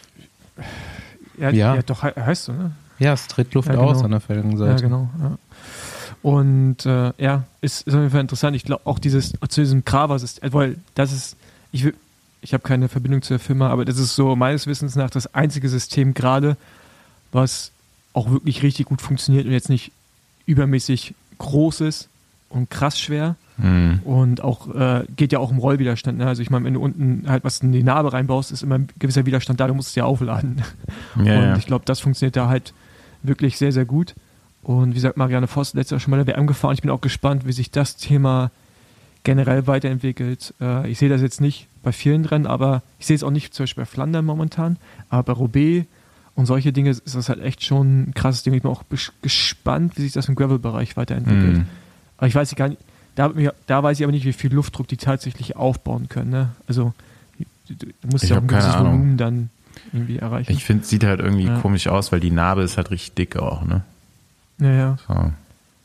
ja, ja. ja, doch, heißt so, ne? Ja, es tritt Luft ja, genau. aus an der Felgenseite. Ja, genau. Ja. Und äh, ja, ist, ist auf jeden Fall interessant. Ich glaube auch dieses, zu diesem Grava-System, weil das ist, ich will, ich habe keine Verbindung zu der Firma, aber das ist so meines Wissens nach das einzige System gerade, was auch wirklich richtig gut funktioniert und jetzt nicht übermäßig groß ist und krass schwer. Mhm. Und auch äh, geht ja auch um Rollwiderstand. Ne? Also ich meine, wenn du unten halt was in die Narbe reinbaust, ist immer ein gewisser Widerstand da, du musst es ja aufladen. Ja, und ja. ich glaube, das funktioniert da halt wirklich sehr, sehr gut. Und wie gesagt, Marianne Vos letztes Jahr schon mal der W M gefahren. Ich bin auch gespannt, wie sich das Thema generell weiterentwickelt. Äh, ich sehe das jetzt nicht bei vielen Rennen, aber ich sehe es auch nicht zum Beispiel bei Flandern momentan, aber bei Roubaix und solche Dinge ist das halt echt schon ein krasses Ding. Ich bin auch gespannt, wie sich das im Gravel-Bereich weiterentwickelt. Mhm. Aber ich weiß gar nicht, da, da weiß ich aber nicht, wie viel Luftdruck die tatsächlich aufbauen können. Ne? Also du musst ich ja auch ein gewisses Ahnung. Volumen dann irgendwie erreichen. Ich finde, es sieht halt irgendwie ja. komisch aus, weil die Narbe ist halt richtig dick auch, ne? Ja, ja. So.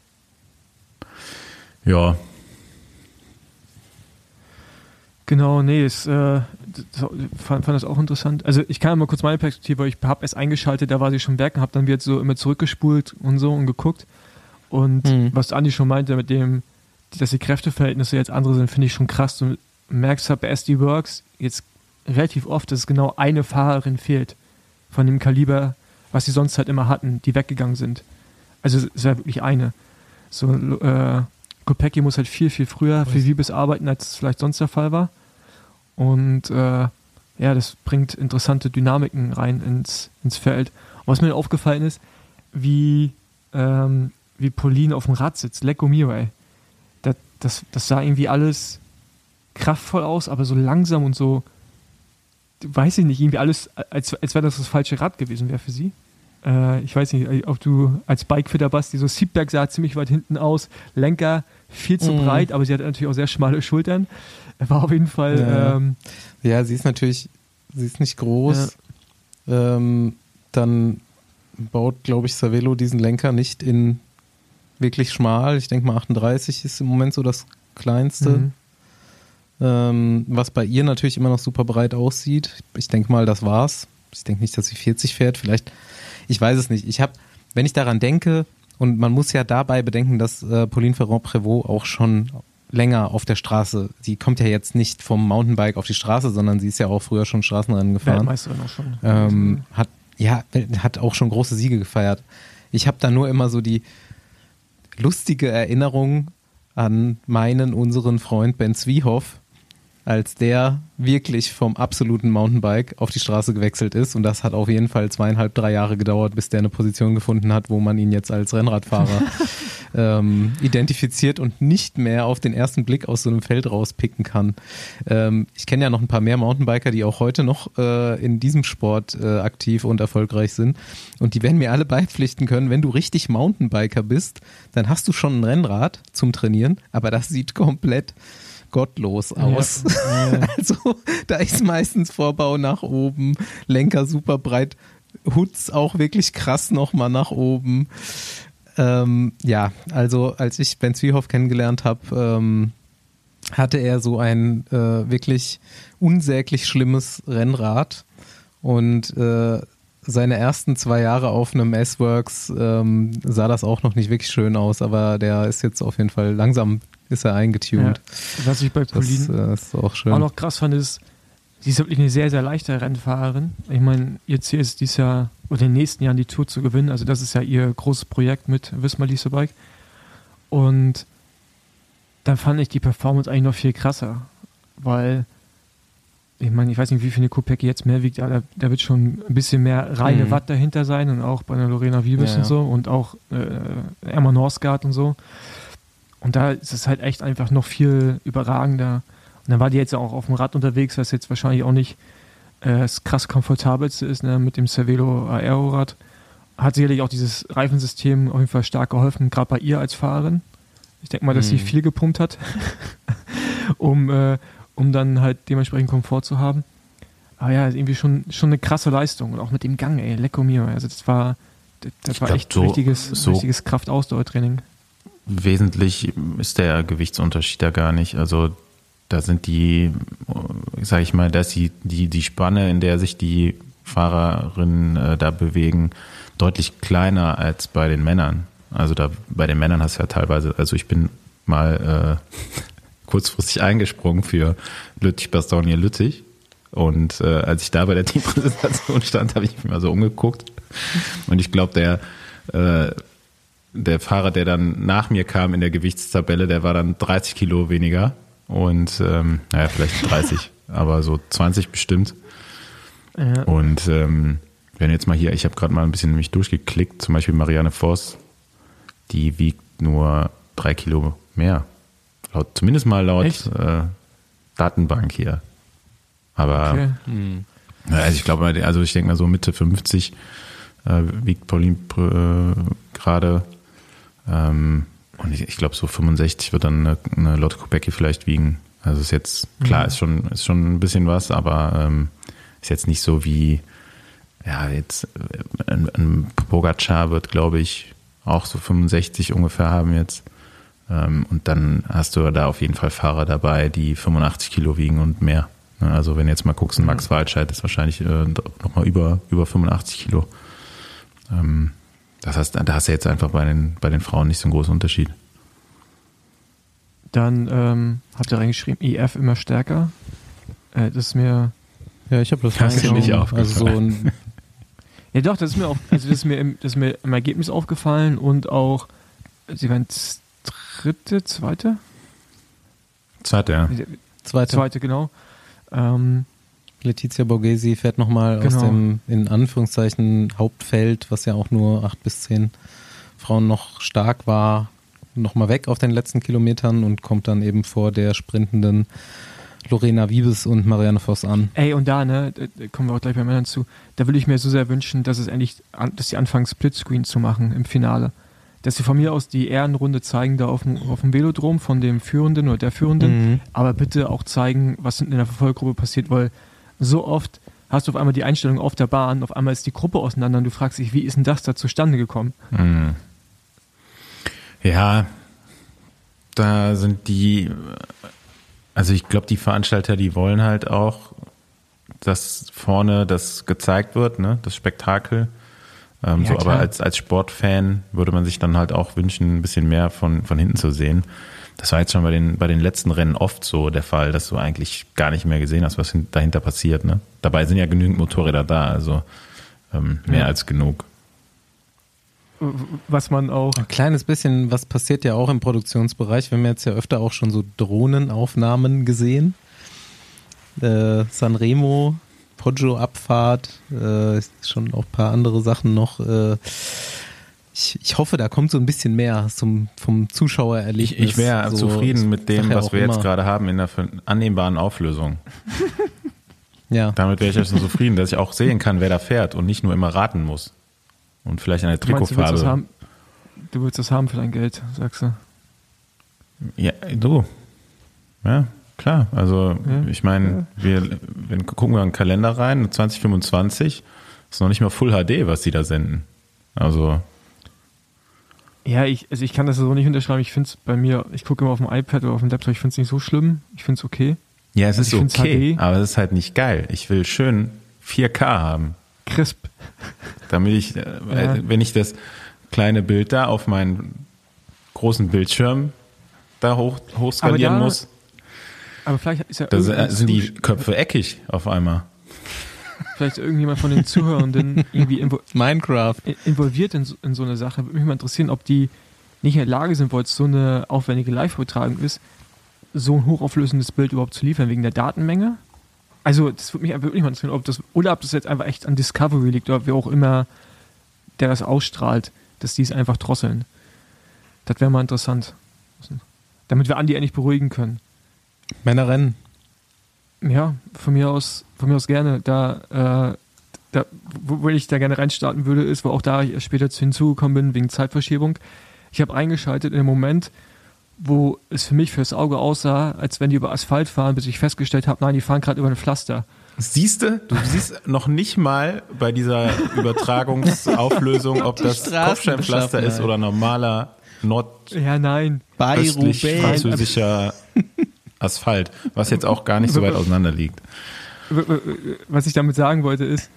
Ja. Genau, nee, es, äh, fand, fand das auch interessant. Also ich kann ja mal kurz meine Perspektive, ich habe erst eingeschaltet, da war sie schon weg und habe dann wieder so immer zurückgespult und so und geguckt. Und mhm. was Andi schon meinte mit dem, dass die Kräfteverhältnisse jetzt andere sind, finde ich schon krass. Du merkst halt bei S D Works jetzt relativ oft, dass es genau eine Fahrerin fehlt von dem Kaliber, was sie sonst halt immer hatten, die weggegangen sind. Also es ist ja wirklich eine. So, äh, Kopecky muss halt viel, viel früher für Wiebes arbeiten, als es vielleicht sonst der Fall war. Und äh, ja, das bringt interessante Dynamiken rein ins, ins Feld. Und was mir aufgefallen ist, wie, ähm, wie Pauline auf dem Rad sitzt. Lecco mio, ey. Das, das, das sah irgendwie alles kraftvoll aus, aber so langsam und so, weiß ich nicht, irgendwie alles, als, als wäre das das falsche Rad gewesen wäre für sie. Äh, ich weiß nicht, ob du als Bikefitter Basti, so Seatback sah ziemlich weit hinten aus, Lenker viel zu mm. breit, aber sie hat natürlich auch sehr schmale Schultern. War auf jeden Fall... Ja, ähm, ja sie ist natürlich, sie ist nicht groß. Ja. Ähm, dann baut, glaube ich, Cervelo diesen Lenker nicht in wirklich schmal. Ich denke mal achtunddreißig ist im Moment so das kleinste. Mhm. Ähm, was bei ihr natürlich immer noch super breit aussieht. Ich denke mal, das war's. Ich denke nicht, dass sie vierzig fährt. Vielleicht, ich weiß es nicht. Ich habe, wenn ich daran denke, und man muss ja dabei bedenken, dass äh, Pauline Ferrand-Prévot auch schon länger auf der Straße, sie kommt ja jetzt nicht vom Mountainbike auf die Straße, sondern sie ist ja auch früher schon Straßenrennen gefahren. Weltmeisterin auch schon. Ähm, hat, ja, hat auch schon große Siege gefeiert. Ich habe da nur immer so die lustige Erinnerung an meinen, unseren Freund Ben Zwiehoff, als der wirklich vom absoluten Mountainbike auf die Straße gewechselt ist. Und das hat auf jeden Fall zweieinhalb, drei Jahre gedauert, bis der eine Position gefunden hat, wo man ihn jetzt als Rennradfahrer ähm, identifiziert und nicht mehr auf den ersten Blick aus so einem Feld rauspicken kann. Ähm, ich kenne ja noch ein paar mehr Mountainbiker, die auch heute noch äh, in diesem Sport äh, aktiv und erfolgreich sind. Und die werden mir alle beipflichten können, wenn du richtig Mountainbiker bist, dann hast du schon ein Rennrad zum Trainieren, aber das sieht komplett gottlos aus. Ja. Ja. Also da ist meistens Vorbau nach oben, Lenker super breit, Hoods auch wirklich krass nochmal nach oben. Ähm, ja, also als ich Ben Zwiehoff kennengelernt habe, ähm, hatte er so ein äh, wirklich unsäglich schlimmes Rennrad und äh, seine ersten zwei Jahre auf einem S-Works ähm, sah das auch noch nicht wirklich schön aus, aber der ist jetzt auf jeden Fall langsam ist er eingetuned. Ja, was ich bei Pauline das, äh, ist auch, schön. auch noch krass fand, ist, sie ist wirklich eine sehr, sehr leichte Rennfahrerin. Ich meine, ihr Ziel ist dieses Jahr oder in den nächsten Jahren die Tour zu gewinnen. Also das ist ja ihr großes Projekt mit Visma Lease Bike. Und dann fand ich die Performance eigentlich noch viel krasser, weil ich meine, ich weiß nicht, wie viel eine Kopecky jetzt mehr wiegt, aber da, da wird schon ein bisschen mehr reine mhm. Watt dahinter sein und auch bei einer Lorena Wiebes ja, und so und auch äh, Emma Norsgaard und so. Und da ist es halt echt einfach noch viel überragender. Und dann war die jetzt auch auf dem Rad unterwegs, was jetzt wahrscheinlich auch nicht äh, das krass komfortabelste ist, ne, mit dem Cervelo Aero-Rad. Hat sicherlich auch dieses Reifensystem auf jeden Fall stark geholfen, gerade bei ihr als Fahrerin. Ich denke mal, dass mhm. sie viel gepumpt hat, um, äh, um dann halt dementsprechend Komfort zu haben. Aber ja, irgendwie schon, schon eine krasse Leistung. Und auch mit dem Gang, ey, Lecco mio. Also das war, das, das war glaub, echt so, richtiges, so richtiges Kraft-Ausdauertraining. Wesentlich ist der Gewichtsunterschied da gar nicht. Also da sind die, sag ich mal, dass die, die, die Spanne, in der sich die Fahrerinnen äh, da bewegen, deutlich kleiner als bei den Männern. Also da bei den Männern hast du ja teilweise, also ich bin mal äh, kurzfristig eingesprungen für Lüttich-Bastogne-Lüttich und äh, als ich da bei der Teampräsentation stand, habe ich mich mal so umgeguckt und ich glaube, der äh, der Fahrer, der dann nach mir kam in der Gewichtstabelle, der war dann dreißig Kilo weniger und ähm, naja, vielleicht dreißig, aber so zwanzig bestimmt. Ja. Und ähm, wenn jetzt mal hier, ich habe gerade mal ein bisschen nämlich durchgeklickt, zum Beispiel Marianne Vos, die wiegt nur drei Kilo mehr. Laut, zumindest mal laut äh, Datenbank hier. Aber okay. hm. also ich glaube, also ich denke mal so Mitte fünfzig äh, wiegt Pauline äh, gerade. Ähm, und ich, ich glaube, so fünfundsechzig wird dann eine, eine Lotte Kopecky vielleicht wiegen. Also ist jetzt, klar, mhm. ist schon, ist schon ein bisschen was, aber ähm, ist jetzt nicht so wie, ja, jetzt ein, ein Pogacar wird, glaube ich, auch so fünfundsechzig ungefähr haben jetzt. Ähm, und dann hast du da auf jeden Fall Fahrer dabei, die fünfundachtzig Kilo wiegen und mehr. Also wenn du jetzt mal guckst, ein Max Walscheid ist wahrscheinlich äh, nochmal über, über fünfundachtzig Kilo. Ähm, Das heißt, da hast du jetzt einfach bei den, bei den Frauen nicht so einen großen Unterschied. Dann ähm, habt ihr reingeschrieben, I F immer stärker. Äh, das ist mir... Ja, ich habe das, das ist nicht aufgefallen. Also so ein ja doch, das ist mir auch, also das ist mir im, das ist mir im Ergebnis aufgefallen und auch, sie waren dritte, zweite? Zweite, ja. Zweite. Zweite, genau. Ähm, Letizia Borghesi fährt nochmal Genau. aus dem, in Anführungszeichen, Hauptfeld, was ja auch nur acht bis zehn Frauen noch stark war, nochmal weg auf den letzten Kilometern und kommt dann eben vor der sprintenden Lorena Wiebes und Marianne Voss an. Ey, und da, ne, da kommen wir auch gleich bei Männern zu, da würde ich mir so sehr wünschen, dass es endlich, an, dass sie anfangen, Splitscreen zu machen im Finale. Dass sie von mir aus die Ehrenrunde zeigen, da auf dem, auf dem Velodrom von dem Führenden oder der Führenden, Mhm. aber bitte auch zeigen, was hinten in der Verfolgergruppe passiert, weil so oft hast du auf einmal die Einstellung auf der Bahn, auf einmal ist die Gruppe auseinander und du fragst dich, wie ist denn das da zustande gekommen? Hm. Ja, da sind die, also ich glaube, die Veranstalter, die wollen halt auch, dass vorne das gezeigt wird, ne, das Spektakel. Ähm, Ja, so, aber klar. als, als Sportfan würde man sich dann halt auch wünschen, ein bisschen mehr von, von hinten zu sehen. Das war jetzt schon bei den, bei den letzten Rennen oft so der Fall, dass du eigentlich gar nicht mehr gesehen hast, was hin, dahinter passiert. Ne? Dabei sind ja genügend Motorräder da, also ähm, mehr Ja. als genug. Was man auch, Ein kleines bisschen, was passiert ja auch im Produktionsbereich. Wir haben jetzt ja öfter auch schon so Drohnenaufnahmen gesehen. Äh, Sanremo, Poggio-Abfahrt, äh, schon auch ein paar andere Sachen noch. Äh, ich, ich hoffe, da kommt so ein bisschen mehr zum, vom Zuschauererlebnis. Ich, ich wäre so, zufrieden mit dem, sag ja was auch wir jetzt immer. gerade haben in der annehmbaren Auflösung. Ja. Damit wäre ich ja schon zufrieden, dass ich auch sehen kann, wer da fährt und nicht nur immer raten muss. Und vielleicht eine du meinst, du willst das Trikotfarbe. haben, du willst das haben für dein Geld, sagst du. Ja, du. Ja, klar. Also Ja. ich meine, wir, wenn gucken wir in den Kalender rein, zwanzig fünfundzwanzig ist noch nicht mal Full H D, was die da senden. Also Ja, ich, also ich kann das so nicht unterschreiben. Ich finde es bei mir, ich gucke immer auf dem iPad oder auf dem Laptop, ich finde es nicht so schlimm. Ich finde es okay. ja, es Also ist ich find's okay, H D. aber es ist halt nicht geil. Ich will schön vier K haben, Crisp. damit ich, äh, Ja. wenn ich das kleine Bild da auf meinen großen Bildschirm da hoch, hochskalieren Aber da- muss, Aber vielleicht ist ja da sind irgendein sind die Zusch- Köpfe eckig auf einmal. vielleicht irgendjemand von den Zuhörenden irgendwie invo Minecraft. involviert in so, in so eine Sache. Würde mich mal interessieren, ob die nicht in der Lage sind, weil es so eine aufwendige Live-Übertragung ist, so ein hochauflösendes Bild überhaupt zu liefern, wegen der Datenmenge. Also das würde mich einfach wirklich mal interessieren, ob das, oder ob das jetzt einfach echt an Discovery liegt oder wer auch immer, der das ausstrahlt, dass die es einfach drosseln. Das wäre mal interessant. Damit wir Andi endlich beruhigen können. Männerrennen. Ja, von mir aus, von mir aus gerne. Da, äh, da, wo wo ich da gerne reinstarten würde, ist, wo auch da ich erst später zu hinzugekommen bin, wegen Zeitverschiebung. Ich habe eingeschaltet in dem Moment, wo es für mich fürs Auge aussah, als wenn die über Asphalt fahren, bis ich festgestellt habe, nein, die fahren gerade über ein Pflaster. Siehst du? Du siehst noch nicht mal bei dieser Übertragungsauflösung, ob die das Straßen Kopfsteinpflaster ist beschaffen, oder normaler Ja, nein. Bei nordöstlich Roubaix. französischer Asphalt, was jetzt auch gar nicht so weit auseinander liegt. W- w- Was ich damit sagen wollte ist,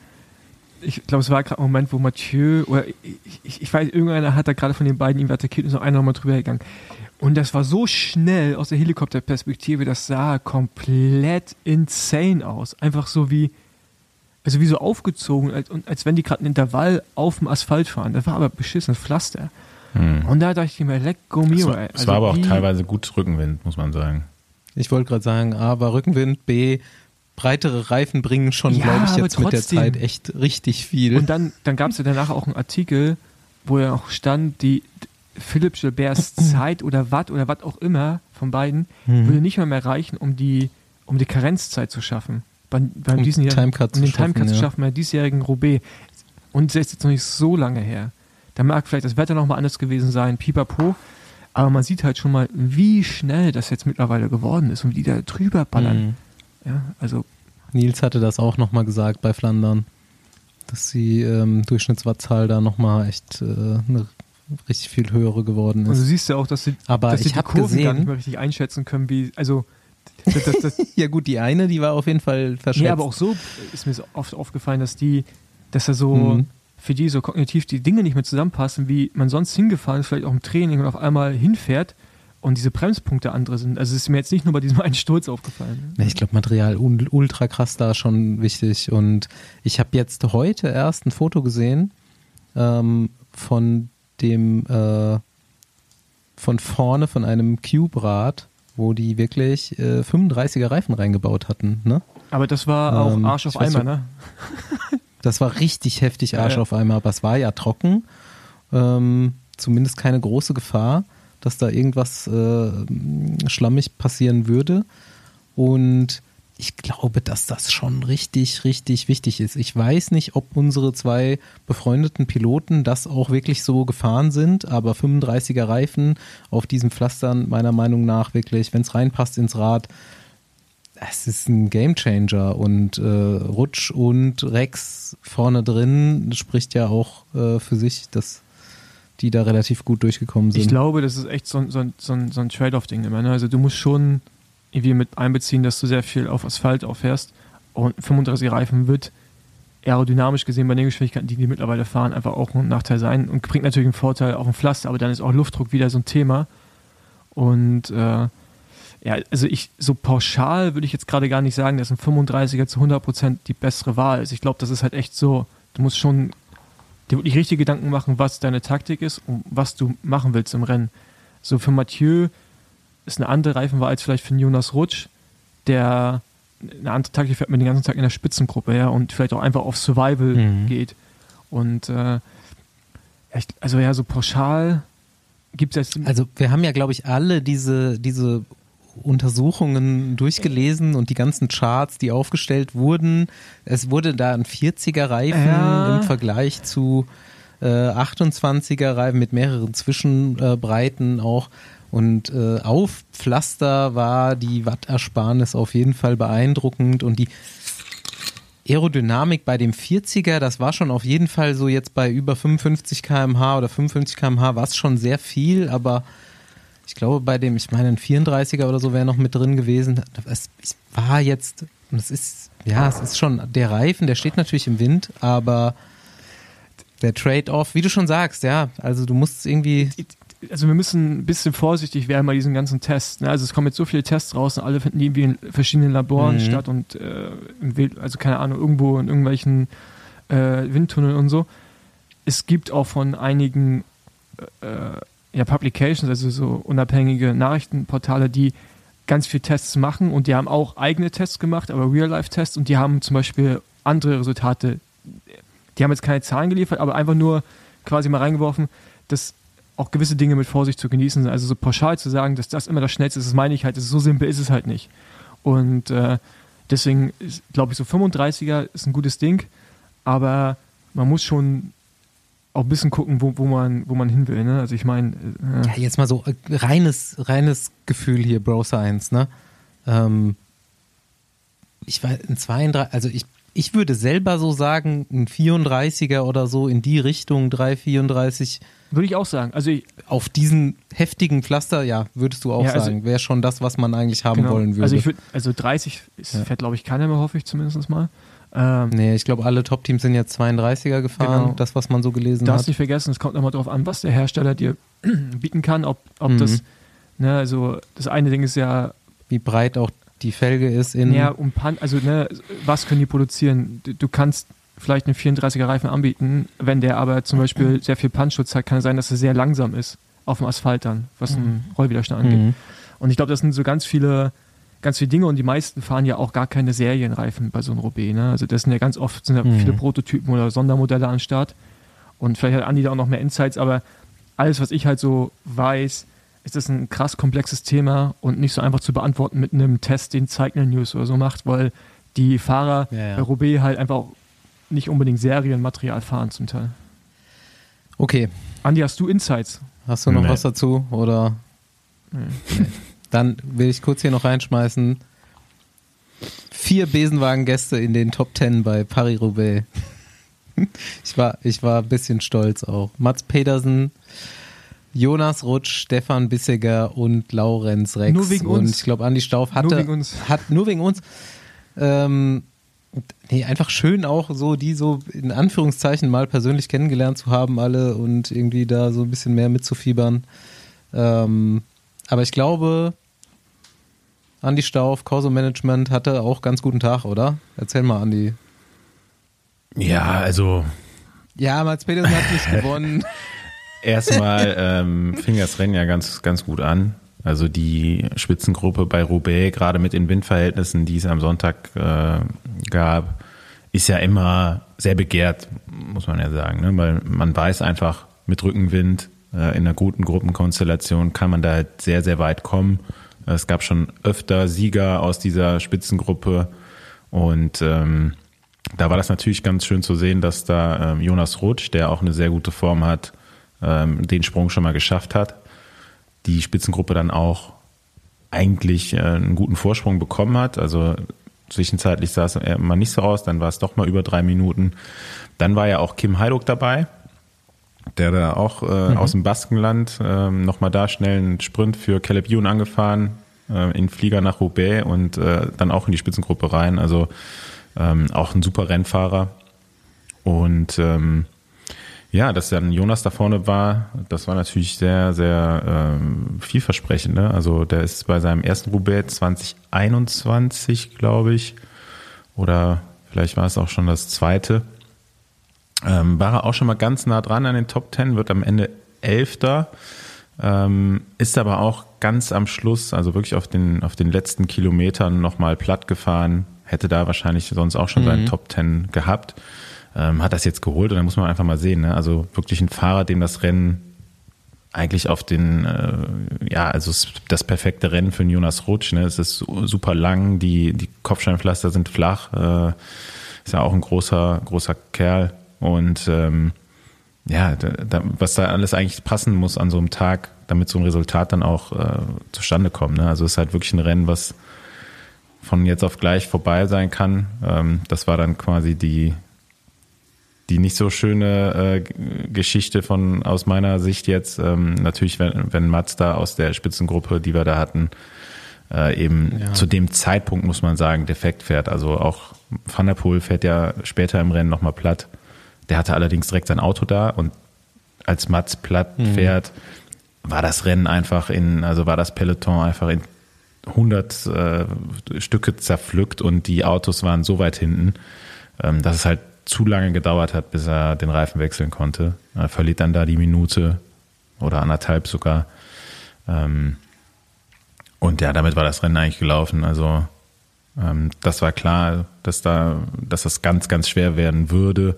ich glaube, es war gerade ein Moment, wo Mathieu, oder ich, ich, ich weiß, irgendeiner hat da gerade von den beiden ihn attackiert und so einer nochmal drüber gegangen. Und das war so schnell aus der Helikopterperspektive, das sah komplett insane aus. Einfach so wie, also wie so aufgezogen, als, und als wenn die gerade einen Intervall auf dem Asphalt fahren. Das war aber beschissenes Pflaster. Hm. Und da dachte ich mir, lecco Es mio, war, ey. es war aber auch wie- teilweise gut Rückenwind, muss man sagen. Ich wollte gerade sagen, A, war Rückenwind, B, breitere Reifen bringen schon, Ja, glaube ich, aber jetzt mit der trotzdem. Zeit echt richtig viel. Und dann, dann gab es ja danach auch einen Artikel, wo ja auch stand, die Philipp Gilberts Zeit oder Watt oder was auch immer von beiden Mhm. würde nicht mal mehr reichen, um die, um die Karenzzeit zu schaffen. Beim, beim Um diesen Timecut um zu den schaffen, Timecut zu ja. schaffen, bei diesjährigen Roubaix. Und das ist jetzt noch nicht so lange her. Da mag vielleicht das Wetter nochmal anders gewesen sein, pipapo. Aber man sieht halt schon mal, wie schnell das jetzt mittlerweile geworden ist und wie die da drüber ballern. Mhm. Ja, also Nils hatte das auch nochmal gesagt bei Flandern, dass die ähm, Durchschnittswattzahl da nochmal echt äh, eine richtig viel höhere geworden und du ist. siehst ja auch, dass sie, Aber dass sie ich die habe Kurven gar nicht gesehen, mehr richtig einschätzen können, wie, also das, das, das, ja gut, die eine, die war auf jeden Fall verschätzt. nee, aber auch so ist mir so oft aufgefallen, dass die, dass da so Mhm. für die so kognitiv die Dinge nicht mehr zusammenpassen, wie man sonst hingefahren ist, vielleicht auch im Training und auf einmal hinfährt und diese Bremspunkte andere sind. Also es ist mir jetzt nicht nur bei diesem einen Sturz aufgefallen. Ja, ich glaube, Material un- ultra krass da schon wichtig. Und ich habe jetzt heute erst ein Foto gesehen ähm, von dem äh, von vorne von einem Cube-Rad, wo die wirklich äh, fünfunddreißiger Reifen reingebaut hatten, ne? Aber das war auch Ähm, Arsch auf ich weiß Eimer, nicht. ne? Das war richtig heftig Arsch Ja, ja. auf Eimer, aber es war ja trocken. Ähm, zumindest keine große Gefahr, dass da irgendwas äh, schlammig passieren würde. Und ich glaube, dass das schon richtig, richtig wichtig ist. Ich weiß nicht, ob unsere zwei befreundeten Piloten das auch wirklich so gefahren sind, aber fünfunddreißiger Reifen auf diesen Pflastern meiner Meinung nach wirklich, wenn es reinpasst ins Rad, es ist ein Gamechanger. Und äh, Rutsch und Rex vorne drin spricht ja auch äh, für sich, dass die da relativ gut durchgekommen sind. Ich glaube, das ist echt so, ein- so, ein- so, ein- so ein Trade-off-Ding immer. Ne? Also du musst schon irgendwie mit einbeziehen, dass du sehr viel auf Asphalt auffährst und fünfunddreißiger Reifen wird aerodynamisch gesehen bei den Geschwindigkeiten, die die mittlerweile fahren, einfach auch ein Nachteil sein und bringt natürlich einen Vorteil auf dem Pflaster, aber dann ist auch Luftdruck wieder so ein Thema und äh, ja, also ich, so pauschal würde ich jetzt gerade gar nicht sagen, dass ein fünfunddreißiger zu hundert Prozent die bessere Wahl ist. Ich glaube, das ist halt echt so, du musst schon dir wirklich richtige Gedanken machen, was deine Taktik ist und was du machen willst im Rennen. So für Mathieu ist eine andere Reifenwahl als vielleicht für einen Jonas Rutsch, der eine andere Taktik fährt mit den ganzen Tag in der Spitzengruppe, ja, und vielleicht auch einfach auf Survival Mhm. geht. Und äh, ja, ich, also ja, so pauschal gibt es jetzt. Also wir haben ja, glaube ich, alle diese, diese Untersuchungen durchgelesen und die ganzen Charts, die aufgestellt wurden. Es wurde da ein vierziger Reifen Ja. im Vergleich zu äh, achtundzwanziger Reifen mit mehreren Zwischenbreiten auch. Und äh, auf Pflaster war die Wattersparnis auf jeden Fall beeindruckend und die Aerodynamik bei dem vierziger, das war schon auf jeden Fall so jetzt bei über fünfundfünfzig Kilometer pro Stunde oder fünfundfünfzig Kilometer pro Stunde war es schon sehr viel, aber ich glaube bei dem, ich meine ein vierunddreißiger oder so wäre noch mit drin gewesen. Es, es war jetzt, und es ist, ja, es ist schon, der Reifen, der steht natürlich im Wind, aber der Trade-off, wie du schon sagst, ja, also du musst irgendwie... Also wir müssen ein bisschen vorsichtig werden bei diesen ganzen Tests. Ne? Also es kommen jetzt so viele Tests raus und alle finden die irgendwie in verschiedenen Laboren Mhm. statt und äh, im Wild, also keine Ahnung, irgendwo in irgendwelchen äh, Windtunneln und so. Es gibt auch von einigen äh, ja, Publications, also so unabhängige Nachrichtenportale, die ganz viel Tests machen und die haben auch eigene Tests gemacht, aber Real-Life-Tests und die haben zum Beispiel andere Resultate. Die haben jetzt keine Zahlen geliefert, aber einfach nur quasi mal reingeworfen, dass auch gewisse Dinge mit Vorsicht zu genießen sind. Also so pauschal zu sagen, dass das immer das Schnellste ist, das meine ich halt, das ist so simpel ist es halt nicht. Und äh, deswegen glaube ich, so fünfunddreißiger ist ein gutes Ding, aber man muss schon auch ein bisschen gucken, wo, wo, man, wo man hin will. Ne? Also ich meine... Äh, Ja, jetzt mal so äh, reines, reines Gefühl hier, Bro Science, ne? Ähm, ich war ein zweiunddreißig, also ich, ich würde selber so sagen, ein vierunddreißiger oder so in die Richtung, drei vierunddreißig würde ich auch sagen. Also ich, auf diesen heftigen Pflaster, ja, würdest du auch Ja, also- sagen, wäre schon das, was man eigentlich haben genau. wollen würde. Also ich würde, also dreißig ist, Ja. fährt glaube ich keiner mehr, hoffe ich zumindest mal. Ähm, nee, ich glaube, alle Top-Teams sind jetzt zweiunddreißiger gefahren, Genau. das, was man so gelesen Du darfst hat. nicht vergessen, es kommt nochmal drauf an, was der Hersteller dir bieten kann, ob, ob Mhm. das, ne, also das eine Ding ist ja, Wie breit auch die Felge ist in... ja, um Pan also ne, was können die produzieren? Du, du kannst vielleicht einen vierunddreißiger Reifen anbieten, wenn der aber zum Beispiel sehr viel Punchschutz hat, kann es sein, dass er sehr langsam ist auf dem Asphalt dann, was den Rollwiderstand angeht. Mhm. Und ich glaube, das sind so ganz viele, ganz viele Dinge und die meisten fahren ja auch gar keine Serienreifen bei so einem Roubaix. Ne? Also das sind ja ganz oft sind ja Mhm. viele Prototypen oder Sondermodelle an Start. Und vielleicht hat Andi da auch noch mehr Insights, aber alles, was ich halt so weiß, ist das ein krass komplexes Thema und nicht so einfach zu beantworten mit einem Test, den Cycle News oder so macht, weil die Fahrer Ja, ja. bei Roubaix halt einfach auch nicht unbedingt Serienmaterial fahren zum Teil. Okay, Andi, hast du Insights? hast du noch Nee. was dazu? Oder? Nee. Dann will ich kurz hier noch reinschmeißen. Vier Besenwagen-Gäste in den Top Ten bei Paris-Roubaix. Ich war, ich war ein bisschen stolz auch. Mats Pedersen, Jonas Rutsch, Stefan Bissegger und Laurenz Rex. Nur wegen und uns. ich glaube, Andi Stauf hatte, Nur wegen uns. hat nur wegen uns. Ähm, nee, einfach schön auch so, die so in Anführungszeichen mal persönlich kennengelernt zu haben alle und irgendwie da so ein bisschen mehr mitzufiebern. Ähm, aber ich glaube, Andi Stauf, Corso Management hatte auch ganz guten Tag, oder? Erzähl mal, Andi. Ja, also Ja, Mats Pedersen hat nicht gewonnen. erstmal ähm, fing das Rennen ja ganz, ganz gut an. Also die Spitzengruppe bei Roubaix, gerade mit den Windverhältnissen, die es am Sonntag äh, gab, ist ja immer sehr begehrt, muss man ja sagen, ne? Weil man weiß einfach, mit Rückenwind äh, in einer guten Gruppenkonstellation kann man da halt sehr, sehr weit kommen. Es gab schon öfter Sieger aus dieser Spitzengruppe und ähm, da war das natürlich ganz schön zu sehen, dass da ähm, Jonas Rutsch, der auch eine sehr gute Form hat, ähm, den Sprung schon mal geschafft hat. Die Spitzengruppe dann auch eigentlich äh, einen guten Vorsprung bekommen hat. Also zwischenzeitlich sah es mal nicht so aus, dann war es doch mal über drei Minuten. Dann war ja auch Kim Heiduk dabei, der da auch äh, mhm. aus dem Baskenland äh, nochmal da schnell einen Sprint für Caleb Ewan angefahren, äh, in Flieger nach Roubaix und äh, dann auch in die Spitzengruppe rein. Also ähm, auch ein super Rennfahrer. Und ähm, ja, dass dann Jonas da vorne war, das war natürlich sehr, sehr ähm, vielversprechend. Ne? Also der ist bei seinem ersten Roubaix zwanzig einundzwanzig, glaube ich, oder vielleicht war es auch schon das zweite, ähm, war er auch schon mal ganz nah dran an den Top Ten, wird am Ende Elfter, ähm, ist aber auch ganz am Schluss, also wirklich auf den, auf den letzten Kilometern nochmal platt gefahren, hätte da wahrscheinlich sonst auch schon mhm. seinen Top Ten gehabt. Ähm, hat das jetzt geholt und dann muss man einfach mal sehen, ne? Also wirklich ein Fahrer, dem das Rennen eigentlich auf den, äh, ja, also das perfekte Rennen für einen Jonas Rutsch, ne? Es ist super lang, die, die Kopfsteinpflaster sind flach, äh, ist ja auch ein großer, großer Kerl und ähm, ja, da, da, was da alles eigentlich passen muss an so einem Tag, damit so ein Resultat dann auch äh, zustande kommt, ne? Also es ist halt wirklich ein Rennen, was von jetzt auf gleich vorbei sein kann. Ähm, das war dann quasi die Die nicht so schöne äh, Geschichte von aus meiner Sicht jetzt. Ähm, natürlich, wenn, wenn Mats da aus der Spitzengruppe, die wir da hatten, äh, eben ja. zu dem Zeitpunkt, muss man sagen, defekt fährt. Also auch Van der Poel fährt ja später im Rennen nochmal platt. Der hatte allerdings direkt sein Auto da und als Mats platt mhm. fährt, war das Rennen einfach in, also war das Peloton einfach in hundert äh, Stücke zerpflückt und die Autos waren so weit hinten, ähm, dass es halt zu lange gedauert hat, bis er den Reifen wechseln konnte. Er verliert dann da die Minute oder anderthalb sogar. Und ja, damit war das Rennen eigentlich gelaufen. Also das war klar, dass da, dass das ganz, ganz schwer werden würde.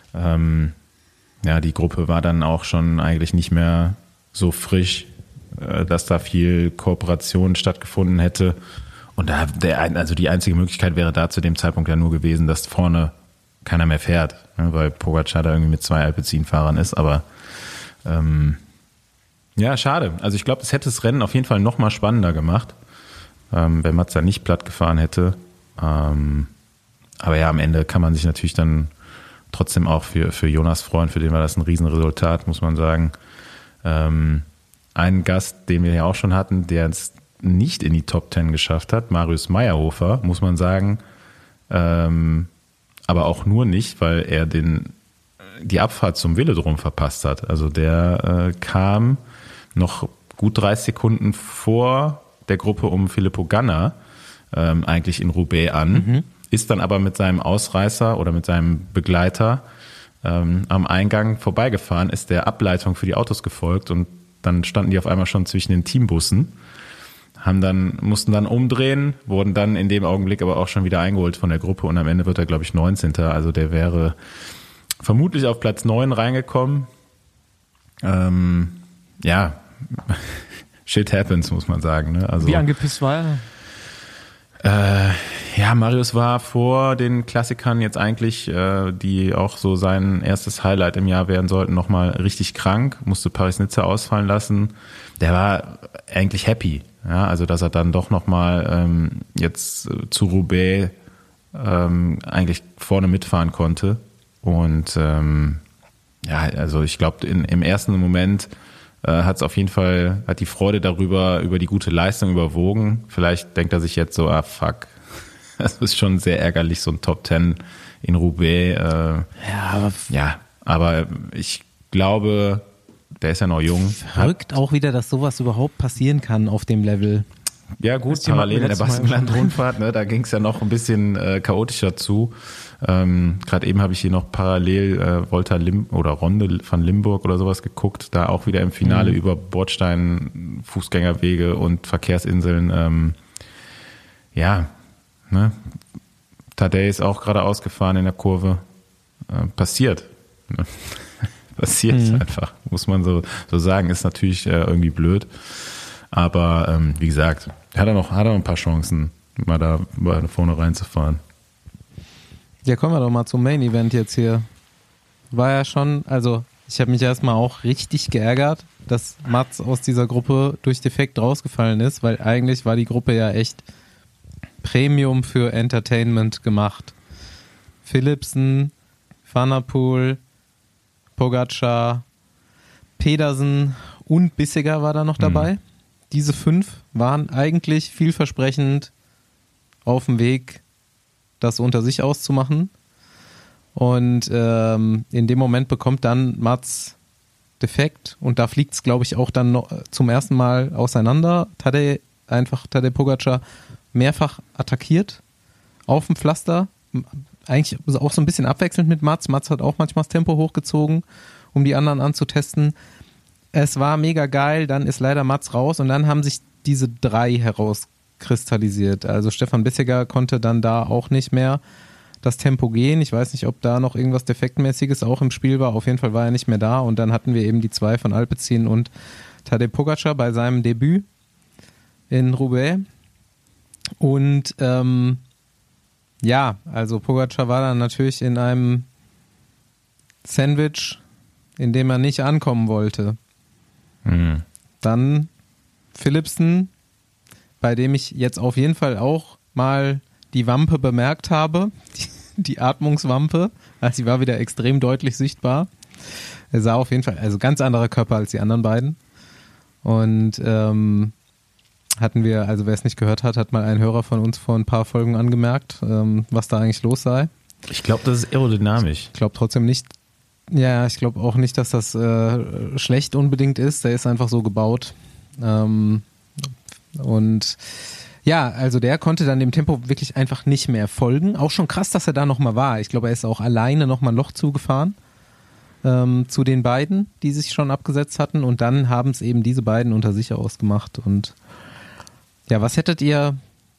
Ja, die Gruppe war dann auch schon eigentlich nicht mehr so frisch, dass da viel Kooperation stattgefunden hätte. Und da, der, also die einzige Möglichkeit wäre da zu dem Zeitpunkt ja nur gewesen, dass vorne keiner mehr fährt, ne, weil Pogacar da irgendwie mit zwei Alpecin-Fahrern ist, aber ähm, ja, schade. Also ich glaube, es hätte das Rennen auf jeden Fall noch mal spannender gemacht, ähm, wenn Mats da nicht platt gefahren hätte. Ähm, aber ja, am Ende kann man sich natürlich dann trotzdem auch für, für Jonas freuen, für den war das ein Riesenresultat, muss man sagen. Ähm, ein Gast, den wir ja auch schon hatten, der es nicht in die Top Ten geschafft hat, Marius Meyerhofer, muss man sagen, ähm, aber auch nur nicht, weil er den, die Abfahrt zum Velodrom verpasst hat. Also der äh, kam noch gut dreißig Sekunden vor der Gruppe um Filippo Ganna ähm, eigentlich in Roubaix an, mhm. ist dann aber mit seinem Ausreißer oder mit seinem Begleiter ähm, am Eingang vorbeigefahren, ist der Ableitung für die Autos gefolgt und dann standen die auf einmal schon zwischen den Teambussen. Haben dann, mussten dann umdrehen, wurden dann in dem Augenblick aber auch schon wieder eingeholt von der Gruppe und am Ende wird er, glaube ich, neunzehnter Also der wäre vermutlich auf Platz neun reingekommen. Ähm, ja, shit happens, muss man sagen. Ne? Also, wie angepisst war er? Äh, ja, Marius war vor den Klassikern jetzt eigentlich, äh, die auch so sein erstes Highlight im Jahr werden sollten, nochmal richtig krank, musste Paris-Nizza ausfallen lassen. Der war eigentlich happy. Ja, also dass er dann doch nochmal ähm, jetzt zu Roubaix ähm, eigentlich vorne mitfahren konnte. Und ähm, ja, also ich glaube, im ersten Moment äh, hat es auf jeden Fall, hat die Freude darüber, über die gute Leistung überwogen. Vielleicht denkt er sich jetzt so, ah fuck, das ist schon sehr ärgerlich, so ein Top Ten in Roubaix. Äh, ja, aber, ja, aber ich glaube, der ist ja noch jung. Verrückt auch wieder, dass sowas überhaupt passieren kann auf dem Level. Ja gut, parallel in der Baskenland-Rundfahrt, ne, da ging es ja noch ein bisschen äh, chaotischer zu. Ähm, Gerade eben habe ich hier noch parallel äh, Volta Lim oder Ronde van Limburg oder sowas geguckt, da auch wieder im Finale mhm. über Bordstein, Fußgängerwege und Verkehrsinseln. Ähm, ja, ne? Tadej ist auch gerade ausgefahren in der Kurve. Äh, passiert. Ne? passiert mhm. einfach, muss man so, so sagen. Ist natürlich äh, irgendwie blöd. Aber ähm, wie gesagt, hat er noch, hat er noch ein paar Chancen, mal da mal vorne reinzufahren. Ja, kommen wir doch mal zum Main Event jetzt hier. War ja schon, also ich habe mich erstmal auch richtig geärgert, dass Mats aus dieser Gruppe durch Defekt rausgefallen ist, weil eigentlich war die Gruppe ja echt Premium für Entertainment gemacht. Philipsen, Van der Poel, Pogačar, Pedersen und Bissiger war da noch dabei. Mhm. Diese fünf waren eigentlich vielversprechend auf dem Weg, das unter sich auszumachen. Und ähm, in dem Moment bekommt dann Mats Defekt und da fliegt es, glaube ich, auch dann noch zum ersten Mal auseinander. Tadej, einfach Tadej Pogačar mehrfach attackiert auf dem Pflaster. Eigentlich auch so ein bisschen abwechselnd mit Mats. Mats hat auch manchmal das Tempo hochgezogen, um die anderen anzutesten. Es war mega geil, dann ist leider Mats raus und dann haben sich diese drei herauskristallisiert. Also Stefan Bissiger konnte dann da auch nicht mehr das Tempo gehen. Ich weiß nicht, ob da noch irgendwas Defektmäßiges auch im Spiel war. Auf jeden Fall war er nicht mehr da und dann hatten wir eben die zwei von Alpecin und Tadej Pogačar bei seinem Debüt in Roubaix. Und ähm, ja, also Pogačar war dann natürlich in einem Sandwich, in dem er nicht ankommen wollte. Mhm. Dann Philipsen, bei dem ich jetzt auf jeden Fall auch mal die Wampe bemerkt habe, die, die Atmungswampe, also sie war wieder extrem deutlich sichtbar. Er sah auf jeden Fall, also ganz anderer Körper als die anderen beiden. Und ähm, hatten wir, also wer es nicht gehört hat, hat mal ein Hörer von uns vor ein paar Folgen angemerkt, ähm, was da eigentlich los sei. Ich glaube, das ist aerodynamisch. Ich glaube trotzdem nicht, ja, ich glaube auch nicht, dass das äh, schlecht unbedingt ist. Der ist einfach so gebaut. Ähm, und ja, also der konnte dann dem Tempo wirklich einfach nicht mehr folgen. Auch schon krass, dass er da nochmal war. Ich glaube, er ist auch alleine nochmal ein Loch zugefahren ähm, zu den beiden, die sich schon abgesetzt hatten. Und dann haben es eben diese beiden unter sich ausgemacht. Und ja, was hättet ihr,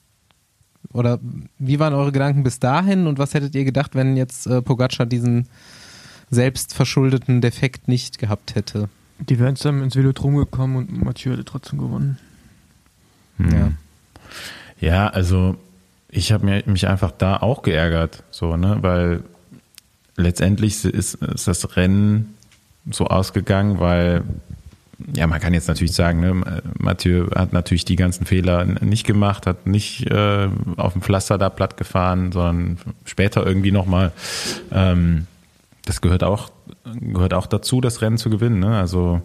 oder wie waren eure Gedanken bis dahin und was hättet ihr gedacht, wenn jetzt äh, Pogačar diesen selbstverschuldeten Defekt nicht gehabt hätte? Die wären zusammen ins Velodrom gekommen und Mathieu hätte trotzdem gewonnen. Hm. Ja. Ja, also ich habe mich einfach da auch geärgert, so, ne, weil letztendlich ist, ist das Rennen so ausgegangen, weil, ja, man kann jetzt natürlich sagen, ne, Mathieu hat natürlich die ganzen Fehler nicht gemacht, hat nicht äh, auf dem Pflaster da platt gefahren, sondern später irgendwie nochmal. Ähm, das gehört auch, gehört auch dazu, das Rennen zu gewinnen, ne? Also,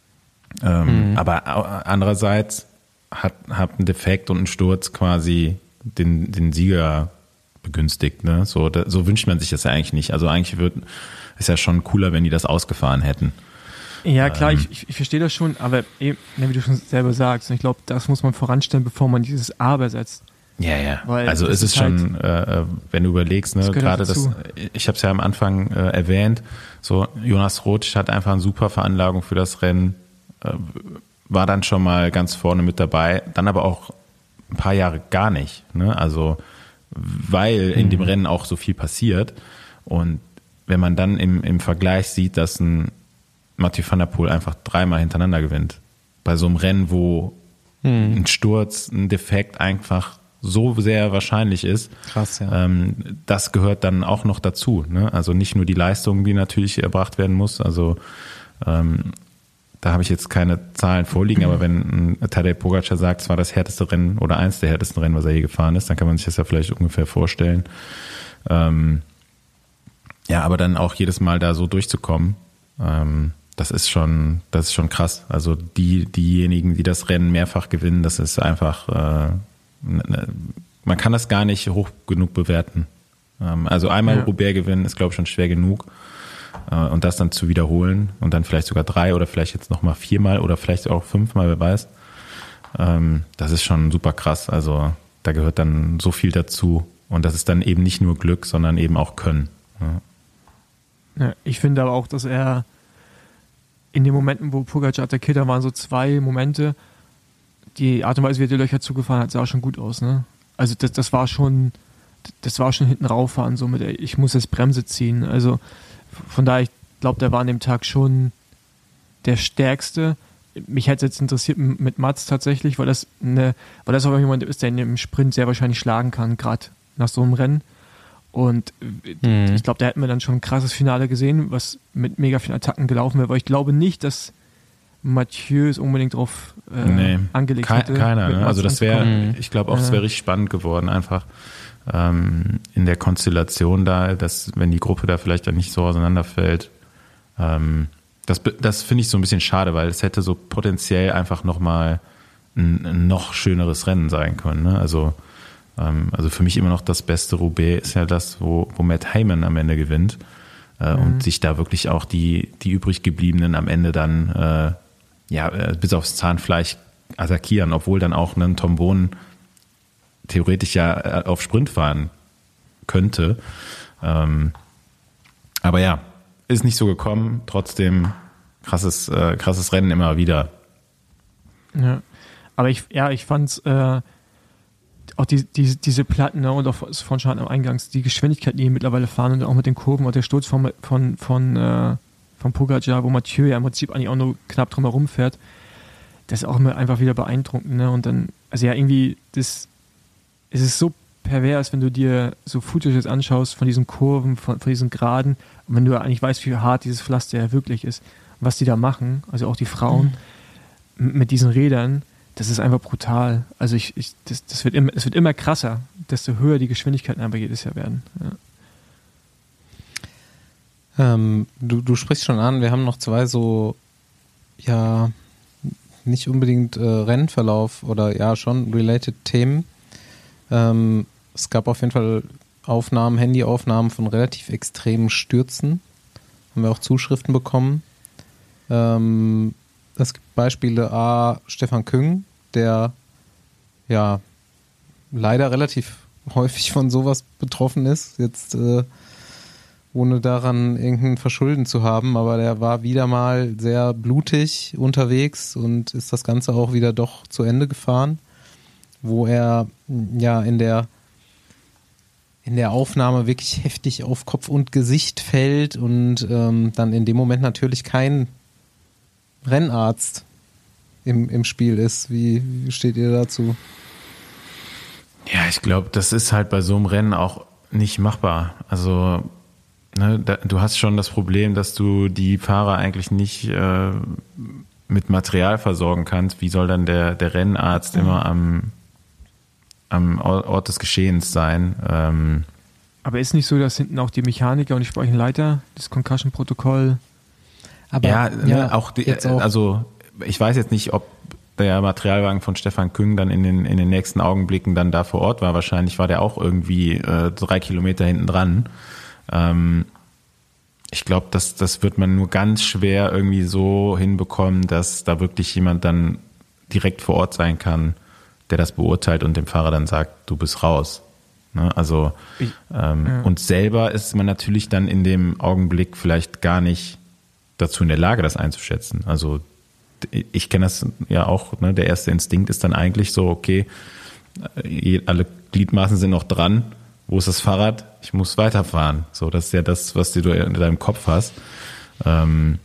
ähm, mhm. aber andererseits hat, hat ein Defekt und ein Sturz quasi den, den Sieger begünstigt, ne? So, da, so wünscht man sich das ja eigentlich nicht. Also eigentlich wird, ist ja schon cooler, wenn die das ausgefahren hätten. Ja, klar, ähm, ich, ich verstehe das schon, aber eben, wie du schon selber sagst, ich glaube, das muss man voranstellen, bevor man dieses Aber setzt. Ja, ja. Weil also es ist, ist halt, schon, äh, wenn du überlegst, ne, gerade das, ich habe es ja am Anfang äh, erwähnt, so Jonas Roth hat einfach eine super Veranlagung für das Rennen, äh, war dann schon mal ganz vorne mit dabei, dann aber auch ein paar Jahre gar nicht, ne? Also weil in mhm. dem Rennen auch so viel passiert und wenn man dann im, im Vergleich sieht, dass ein Mathieu van der Poel einfach dreimal hintereinander gewinnt, bei so einem Rennen, wo mhm. ein Sturz, ein Defekt einfach so sehr wahrscheinlich ist. Krass, ja. Ähm, das gehört dann auch noch dazu, ne? Also nicht nur die Leistung, die natürlich erbracht werden muss, also ähm, da habe ich jetzt keine Zahlen vorliegen, aber wenn Tadej Pogačar sagt, es war das härteste Rennen oder eins der härtesten Rennen, was er je gefahren ist, dann kann man sich das ja vielleicht ungefähr vorstellen. Ähm, ja, aber dann auch jedes Mal da so durchzukommen, ähm, das ist schon, das ist schon krass. Also die, diejenigen, die das Rennen mehrfach gewinnen, das ist einfach, äh, ne, man kann das gar nicht hoch genug bewerten. Ähm, also einmal ja. Roubaix gewinnen ist, glaube ich, schon schwer genug. Und das dann zu wiederholen und dann vielleicht sogar drei oder vielleicht jetzt nochmal viermal oder vielleicht auch fünfmal, wer weiß. Ähm, das ist schon super krass. Also da gehört dann so viel dazu. Und das ist dann eben nicht nur Glück, sondern eben auch Können. Ja. Ja, ich finde aber auch, dass er in den Momenten, wo Pogacar attackiert, da waren so zwei Momente, die Art und Weise, wie er die Löcher zugefahren hat, sah schon gut aus. Ne? Also das, das war schon, das war schon hinten rauffahren, so mit, ich muss jetzt Bremse ziehen. Also von daher, ich glaube, der war an dem Tag schon der Stärkste. Mich hätte es jetzt interessiert mit Mats tatsächlich, weil das eine, weil das auch jemand ist, der in dem Sprint sehr wahrscheinlich schlagen kann, gerade nach so einem Rennen. Und mhm. ich glaube, da hätten wir dann schon ein krasses Finale gesehen, was mit mega vielen Attacken gelaufen wäre, weil ich glaube nicht, dass Mathieu es unbedingt drauf äh, nee, angelegt ke- hätte. Keiner, ne? Also das wäre, ich glaube auch, es wäre richtig spannend geworden, einfach ähm, in der Konstellation da, dass wenn die Gruppe da vielleicht dann nicht so auseinanderfällt, ähm, das, das finde ich so ein bisschen schade, weil es hätte so potenziell einfach nochmal ein, ein noch schöneres Rennen sein können, ne? Also ähm, also für mich immer noch das beste Roubaix ist ja das, wo, wo Matt Hayman am Ende gewinnt äh, mhm. und sich da wirklich auch die, die übrig gebliebenen am Ende dann äh, ja, bis aufs Zahnfleisch attackieren, obwohl dann auch ein Tom Bohn theoretisch ja auf Sprint fahren könnte. Ähm, aber ja, ist nicht so gekommen. Trotzdem krasses, äh, krasses Rennen immer wieder. Ja, aber ich, ja, ich fand's äh, auch die, die, diese Platten, ne, und auch von schon am Eingangs, die Geschwindigkeit, die mittlerweile fahren und auch mit den Kurven und der Sturz von, von, von äh, von Pogacar, wo Mathieu ja im Prinzip eigentlich auch nur knapp drum herum fährt, das ist auch immer einfach wieder beeindruckend, ne? Und dann, also ja, irgendwie, das, es ist so pervers, wenn du dir so Footages anschaust von diesen Kurven, von, von diesen Geraden, und wenn du eigentlich weißt, wie hart dieses Pflaster ja wirklich ist, und was die da machen, also auch die Frauen, mhm. mit diesen Rädern, das ist einfach brutal. Also ich, ich das, das wird immer, es wird immer krasser, desto höher die Geschwindigkeiten einfach jedes Jahr werden. Ja. Ähm, du, du sprichst schon an, wir haben noch zwei so, ja, nicht unbedingt äh, Rennverlauf oder ja, schon related Themen. Ähm, es gab auf jeden Fall Aufnahmen, Handyaufnahmen von relativ extremen Stürzen. Haben wir auch Zuschriften bekommen. Ähm, es gibt Beispiele A, Stefan Küng, der ja leider relativ häufig von sowas betroffen ist. Jetzt äh, ohne daran irgendein Verschulden zu haben, aber der war wieder mal sehr blutig unterwegs und ist das Ganze auch wieder doch zu Ende gefahren, wo er ja in der in der Aufnahme wirklich heftig auf Kopf und Gesicht fällt und ähm, dann in dem Moment natürlich kein Rennarzt im, im Spiel ist. Wie, wie steht ihr dazu? Ja, ich glaube, das ist halt bei so einem Rennen auch nicht machbar. Also Ne, da, du hast schon das Problem, dass du die Fahrer eigentlich nicht äh, mit Material versorgen kannst. Wie soll dann der, der Rennarzt mhm. immer am, am Ort des Geschehens sein? Ähm, Aber ist nicht so, dass hinten auch die Mechaniker und die sportlichen Leiter das Concussion-Protokoll... Aber ja, ja ne, auch, die, auch also ich weiß jetzt nicht, ob der Materialwagen von Stefan Küng dann in den, in den nächsten Augenblicken dann da vor Ort war. Wahrscheinlich war der auch irgendwie äh, drei Kilometer hinten dran. Ähm, ich glaube, das, das wird man nur ganz schwer irgendwie so hinbekommen, dass da wirklich jemand dann direkt vor Ort sein kann, der das beurteilt und dem Fahrer dann sagt, du bist raus. Ne? Also ich, ähm, ja. Und selber ist man natürlich dann in dem Augenblick vielleicht gar nicht dazu in der Lage, das einzuschätzen. Also ich kenne das ja auch, ne? Der erste Instinkt ist dann eigentlich so, okay, alle Gliedmaßen sind noch dran, wo ist das Fahrrad? Ich muss weiterfahren. So, das ist ja das, was du in deinem Kopf hast. Ähm,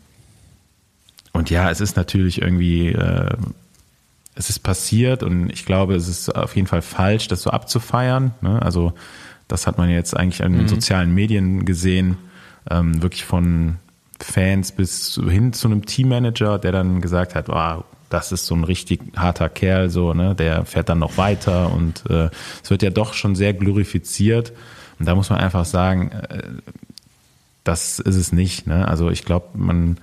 und ja, es ist natürlich irgendwie, äh, es ist passiert und ich glaube, es ist auf jeden Fall falsch, das so abzufeiern. Ne? Also das hat man jetzt eigentlich an den mhm. sozialen Medien gesehen, ähm, wirklich von Fans bis hin zu einem Teammanager, der dann gesagt hat, wow, das ist so ein richtig harter Kerl, so, ne, der fährt dann noch weiter und äh, es wird ja doch schon sehr glorifiziert und da muss man einfach sagen, äh, das ist es nicht, ne, also ich glaube, man,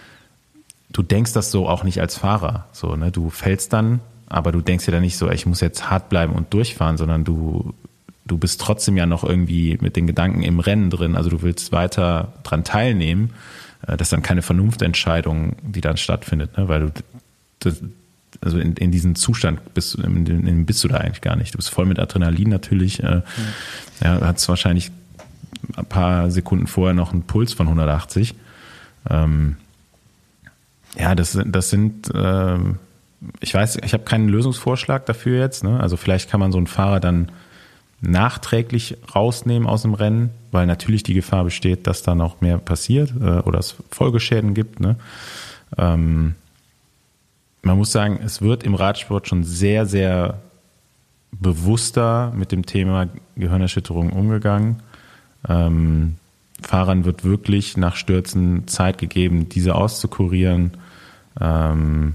du denkst das so auch nicht als Fahrer, so, ne, du fällst dann, aber du denkst ja dann nicht so, ich muss jetzt hart bleiben und durchfahren, sondern du, du bist trotzdem ja noch irgendwie mit den Gedanken im Rennen drin, also du willst weiter dran teilnehmen, äh, das ist dann keine Vernunftentscheidung, die dann stattfindet, ne, weil du Das, also in, in diesen Zustand bist, in, in, bist du da eigentlich gar nicht. Du bist voll mit Adrenalin natürlich. Äh, mhm. Ja, hast wahrscheinlich ein paar Sekunden vorher noch einen Puls von hundertachtzig. Ähm, ja, das, das sind, äh, ich weiß, ich habe keinen Lösungsvorschlag dafür jetzt. Ne? Also vielleicht kann man so einen Fahrer dann nachträglich rausnehmen aus dem Rennen, weil natürlich die Gefahr besteht, dass da noch mehr passiert äh, oder es Folgeschäden gibt. Ne? Ähm, man muss sagen, es wird im Radsport schon sehr, sehr bewusster mit dem Thema Gehirnerschütterung umgegangen. Ähm, Fahrern wird wirklich nach Stürzen Zeit gegeben, diese auszukurieren. Ähm,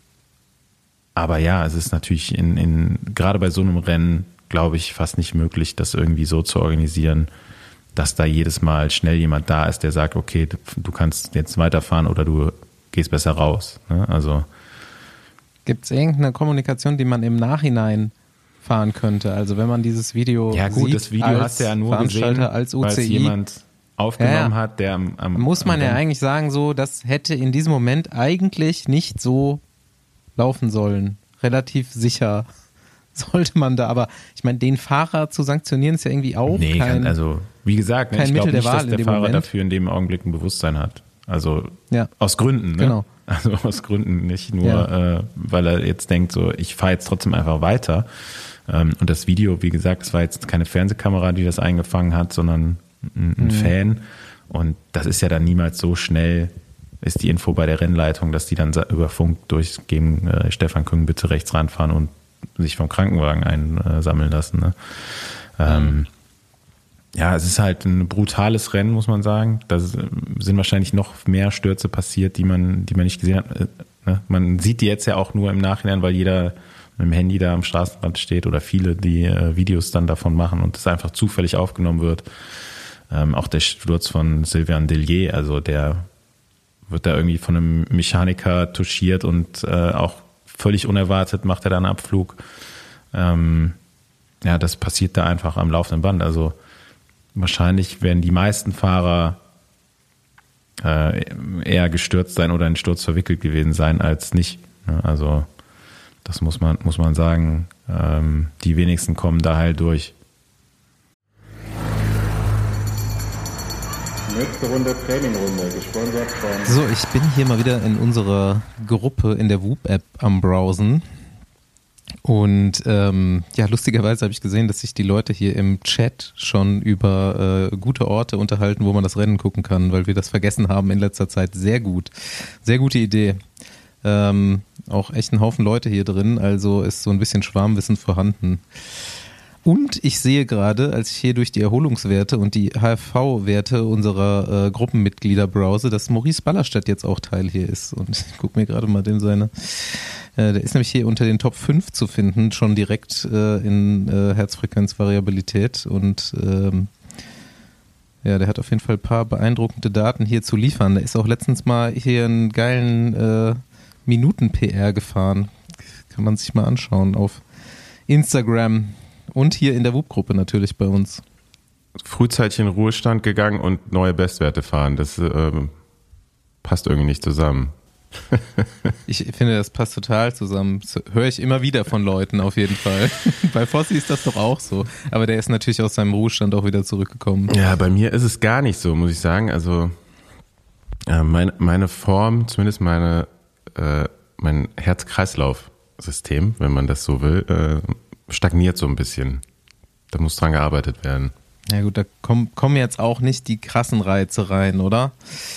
aber ja, es ist natürlich in, in gerade bei so einem Rennen, glaube ich, fast nicht möglich, das irgendwie so zu organisieren, dass da jedes Mal schnell jemand da ist, der sagt, okay, du kannst jetzt weiterfahren oder du gehst besser raus. Ne? Also gibt es irgendeine Kommunikation, die man im Nachhinein fahren könnte? Also wenn man dieses Video ja gut, sieht, das Video als hast du ja nur Veranstalter, gesehen, als weil es jemand aufgenommen ja, ja. hat, der am, am muss man am ja eigentlich sagen, so, das hätte in diesem Moment eigentlich nicht so laufen sollen. Relativ sicher sollte man da, aber ich meine, den Fahrer zu sanktionieren ist ja irgendwie auch nee, kein, kann, also wie gesagt, ne, ich glaube nicht, dass der Fahrer Moment. dafür in dem Augenblick ein Bewusstsein hat. Also ja. aus Gründen, ne? Genau. Also aus Gründen, nicht nur, ja. äh, weil er jetzt denkt, so ich fahre jetzt trotzdem einfach weiter. Ähm, und das Video, wie gesagt, es war jetzt keine Fernsehkamera, die das eingefangen hat, sondern ein, ein mhm. Fan. Und das ist ja dann niemals so schnell, ist die Info bei der Rennleitung, dass die dann über Funk durchgeben, äh, Stefan Küng bitte rechts ranfahren und sich vom Krankenwagen einsammeln lassen. Ne? Ähm, ja, es ist halt ein brutales Rennen, muss man sagen. Da sind wahrscheinlich noch mehr Stürze passiert, die man, die man nicht gesehen hat. Ne? Man sieht die jetzt ja auch nur im Nachhinein, weil jeder mit dem Handy da am Straßenrand steht oder viele, die äh, Videos dann davon machen und es einfach zufällig aufgenommen wird. Ähm, auch der Sturz von Sylvain Dillier, also der wird da irgendwie von einem Mechaniker touchiert und äh, auch völlig unerwartet macht er da einen Abflug. Ähm, ja, das passiert da einfach am laufenden Band. Also wahrscheinlich werden die meisten Fahrer äh, eher gestürzt sein oder in den Sturz verwickelt gewesen sein als nicht. Also das muss man, muss man sagen. Ähm, die wenigsten kommen da halt durch. Nächste Runde Trainingrunde, gesponsert von... So, ich bin hier mal wieder in unserer Gruppe in der Whoop-App am Browsen. Und ähm, ja, lustigerweise habe ich gesehen, dass sich die Leute hier im Chat schon über äh, gute Orte unterhalten, wo man das Rennen gucken kann, weil wir das vergessen haben in letzter Zeit. Sehr gut. Sehr gute Idee. Ähm, auch echt ein Haufen Leute hier drin, also ist so ein bisschen Schwarmwissen vorhanden. Und ich sehe gerade, als ich hier durch die Erholungswerte und die H F V-Werte unserer äh, Gruppenmitglieder browse, dass Maurice Ballerstadt jetzt auch Teil hier ist. Und ich gucke mir gerade mal den seine... Äh, der ist nämlich hier unter den Top fünf zu finden, schon direkt äh, in äh, Herzfrequenzvariabilität. Und ähm, ja, der hat auf jeden Fall ein paar beeindruckende Daten hier zu liefern. Der ist auch letztens mal hier einen geilen äh, Minuten-P R gefahren. Kann man sich mal anschauen auf Instagram. Und hier in der Whoop-Gruppe natürlich bei uns. Frühzeitig in den Ruhestand gegangen und neue Bestwerte fahren. Das äh, passt irgendwie nicht zusammen. Ich finde, das passt total zusammen. Das höre ich immer wieder von Leuten auf jeden Fall. Bei Fossi ist das doch auch so. Aber der ist natürlich aus seinem Ruhestand auch wieder zurückgekommen. Ja, bei mir ist es gar nicht so, muss ich sagen. Also äh, meine, meine Form, zumindest meine, äh, mein Herz-Kreislauf-System, wenn man das so will, äh, stagniert so ein bisschen. Da muss dran gearbeitet werden. Ja gut, da kommen, kommen jetzt auch nicht die krassen Reize rein, oder?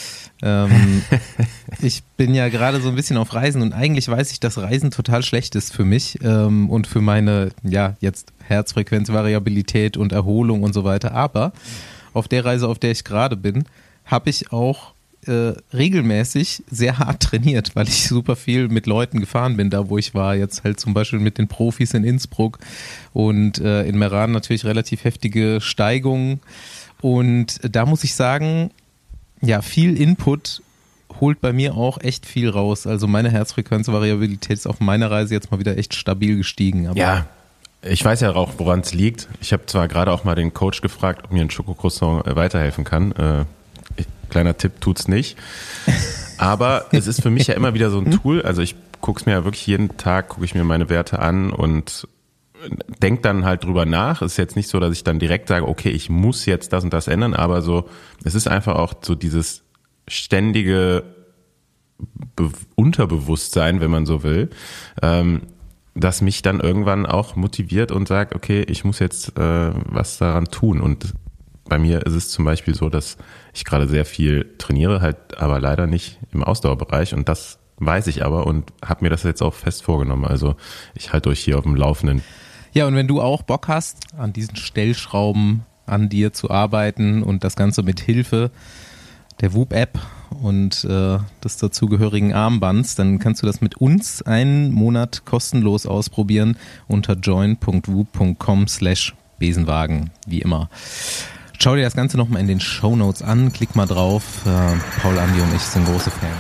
ähm, ich bin ja gerade so ein bisschen auf Reisen und eigentlich weiß ich, dass Reisen total schlecht ist für mich ähm, und für meine, ja, jetzt Herzfrequenzvariabilität und Erholung und so weiter. Aber auf der Reise, auf der ich gerade bin, habe ich auch Äh, regelmäßig sehr hart trainiert, weil ich super viel mit Leuten gefahren bin, da wo ich war, jetzt halt zum Beispiel mit den Profis in Innsbruck und äh, in Meran natürlich relativ heftige Steigungen und da muss ich sagen, ja, viel Input holt bei mir auch echt viel raus, also meine Herzfrequenzvariabilität ist auf meiner Reise jetzt mal wieder echt stabil gestiegen. Aber ja, ich weiß ja auch, woran es liegt. Ich habe zwar gerade auch mal den Coach gefragt, ob mir ein Schokocroissant weiterhelfen kann, äh, kleiner Tipp, tut's nicht. Aber es ist für mich ja immer wieder so ein Tool, also ich gucke es mir ja wirklich jeden Tag, gucke ich mir meine Werte an und denke dann halt drüber nach. Es ist jetzt nicht so, dass ich dann direkt sage, okay, ich muss jetzt das und das ändern, aber so, es ist einfach auch so dieses ständige Be- Unterbewusstsein, wenn man so will, ähm, das mich dann irgendwann auch motiviert und sagt, okay, ich muss jetzt äh, was daran tun. Und bei mir ist es zum Beispiel so, dass ich gerade sehr viel trainiere, halt aber leider nicht im Ausdauerbereich und das weiß ich aber und habe mir das jetzt auch fest vorgenommen. Also ich halte euch hier auf dem Laufenden. Ja, und wenn du auch Bock hast, an diesen Stellschrauben an dir zu arbeiten und das Ganze mit Hilfe der Whoop-App und äh, des dazugehörigen Armbands, dann kannst du das mit uns einen Monat kostenlos ausprobieren unter join punkt whoop punkt com slash Besenwagen, wie immer. Schau dir das Ganze nochmal in den Shownotes an, klick mal drauf. Äh, Paul, Andi und ich sind große Fans.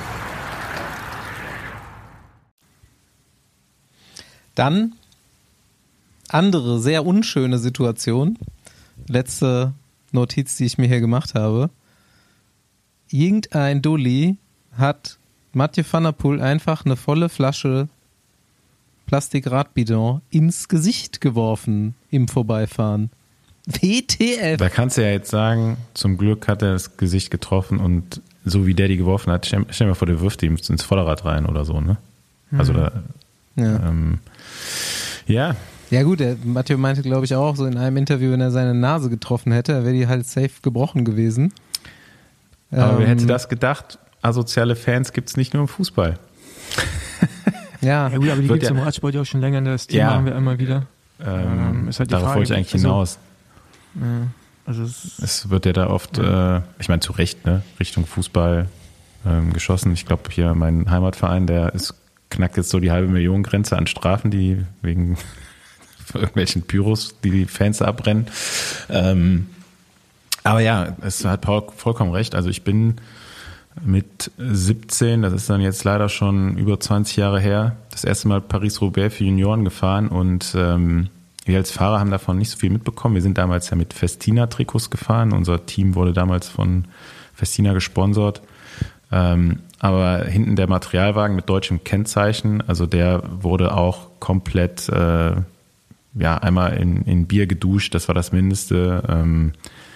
Dann andere, sehr unschöne Situation. Letzte Notiz, die ich mir hier gemacht habe. Irgendein Dulli hat Mathieu van der Poel einfach eine volle Flasche Plastikradbidon ins Gesicht geworfen im Vorbeifahren. W T F. Da kannst du ja jetzt sagen, zum Glück hat er das Gesicht getroffen und so wie der die geworfen hat, stell, stell dir mal vor, der wirft die ins Vorderrad rein oder so, ne? Also da, ja. Ähm, ja. Ja gut, der Mathieu meinte, glaube ich, auch so in einem Interview, wenn er seine Nase getroffen hätte, wäre die halt safe gebrochen gewesen. Aber ähm, wer hätte das gedacht? Asoziale Fans gibt es nicht nur im Fußball. Ja, Ja gut, aber die Wird gibt es ja- im Radsport ja auch schon länger, das Thema Ja. haben wir immer wieder. Ähm, ist halt die darauf Frage, wollte ich eigentlich also- hinaus. Ja, also es Es wird ja da oft, äh, ich meine zu Recht, ne, Richtung Fußball ähm, geschossen. Ich glaube hier mein Heimatverein, der ist knackt jetzt so die halbe Million Grenze an Strafen, die wegen irgendwelchen Pyros, die die Fans da abbrennen. Ähm, aber ja, es hat Paul vollkommen recht. Also ich bin mit siebzehn, das ist dann jetzt leider schon über zwanzig Jahre her, das erste Mal Paris-Roubaix für Junioren gefahren und ähm, wir als Fahrer haben davon nicht so viel mitbekommen. Wir sind damals ja mit Festina-Trikots gefahren. Unser Team wurde damals von Festina gesponsert. Ähm, aber hinten der Materialwagen mit deutschem Kennzeichen, also der wurde auch komplett äh, ja einmal in, in Bier geduscht, das war das Mindeste. Ähm,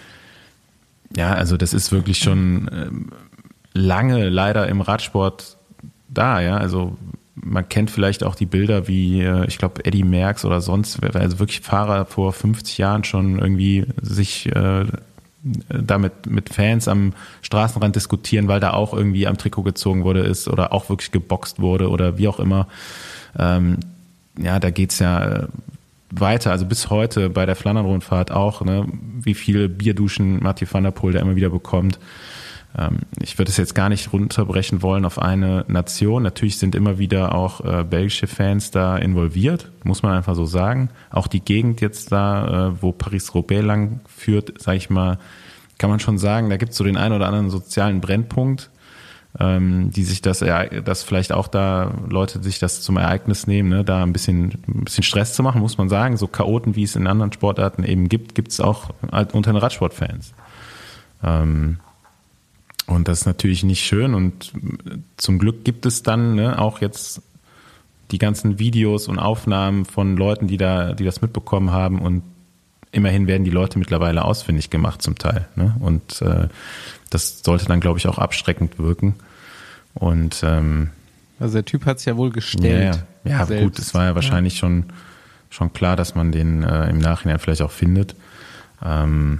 ja, also das ist wirklich schon ähm, lange leider im Radsport da, ja, also man kennt vielleicht auch die Bilder wie, äh, ich glaube, Eddy Merckx oder sonst, also wirklich Fahrer vor fünfzig Jahren schon irgendwie sich äh, damit mit Fans am Straßenrand diskutieren, weil da auch irgendwie am Trikot gezogen wurde ist oder auch wirklich geboxt wurde oder wie auch immer. Ähm, ja, da geht's ja äh, weiter, also bis heute bei der Flandern-Rundfahrt auch, ne, wie viele Bierduschen Mathieu van der Poel da immer wieder bekommt. Ähm, ich würde es jetzt gar nicht runterbrechen wollen auf eine Nation. Natürlich sind immer wieder auch äh, belgische Fans da involviert, muss man einfach so sagen. Auch die Gegend jetzt da, äh, wo Paris-Roubaix lang führt, sage ich mal, kann man schon sagen, da gibt es so den einen oder anderen sozialen Brennpunkt, ähm, die sich das, dass vielleicht auch da Leute sich das zum Ereignis nehmen, ne, da ein bisschen, ein bisschen Stress zu machen, muss man sagen. So Chaoten, wie es in anderen Sportarten eben gibt, gibt es auch unter den Radsportfans. Ähm, Und das ist natürlich nicht schön und zum Glück gibt es dann ne, auch jetzt die ganzen Videos und Aufnahmen von Leuten, die da, die das mitbekommen haben und immerhin werden die Leute mittlerweile ausfindig gemacht zum Teil. Ne? Und äh, das sollte dann, glaube ich, auch abschreckend wirken. Und ähm, also der Typ hat sich ja wohl gestellt. Ja, ja, ja gut, es war ja wahrscheinlich ja. schon schon klar, dass man den äh, im Nachhinein vielleicht auch findet. Ähm,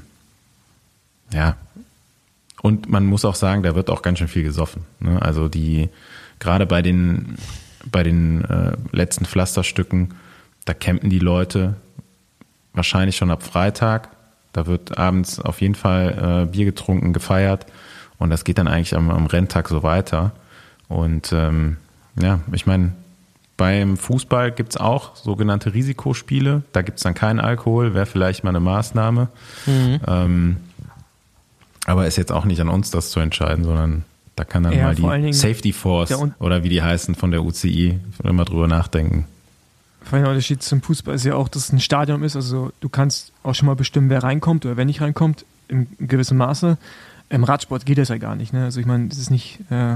ja. Und man muss auch sagen, da wird auch ganz schön viel gesoffen. Ne? Also die, gerade bei den, bei den äh, letzten Pflasterstücken, da campen die Leute wahrscheinlich schon ab Freitag. Da wird abends auf jeden Fall äh, Bier getrunken, gefeiert. Und das geht dann eigentlich am, am Renntag so weiter. Und ähm, ja, ich meine, beim Fußball gibt's auch sogenannte Risikospiele. Da gibt's dann keinen Alkohol, wäre vielleicht mal eine Maßnahme. Mhm. Ähm, Aber ist jetzt auch nicht an uns, das zu entscheiden, sondern da kann dann ja, mal die Safety Force oder wie die heißen von der U C I immer drüber nachdenken. Vor allem der Unterschied zum Fußball ist ja auch, dass es ein Stadion ist. Also du kannst auch schon mal bestimmen, wer reinkommt oder wer nicht reinkommt, im gewissen Maße. Im Radsport geht das ja gar nicht. Ne? Also ich meine, das ist nicht, äh,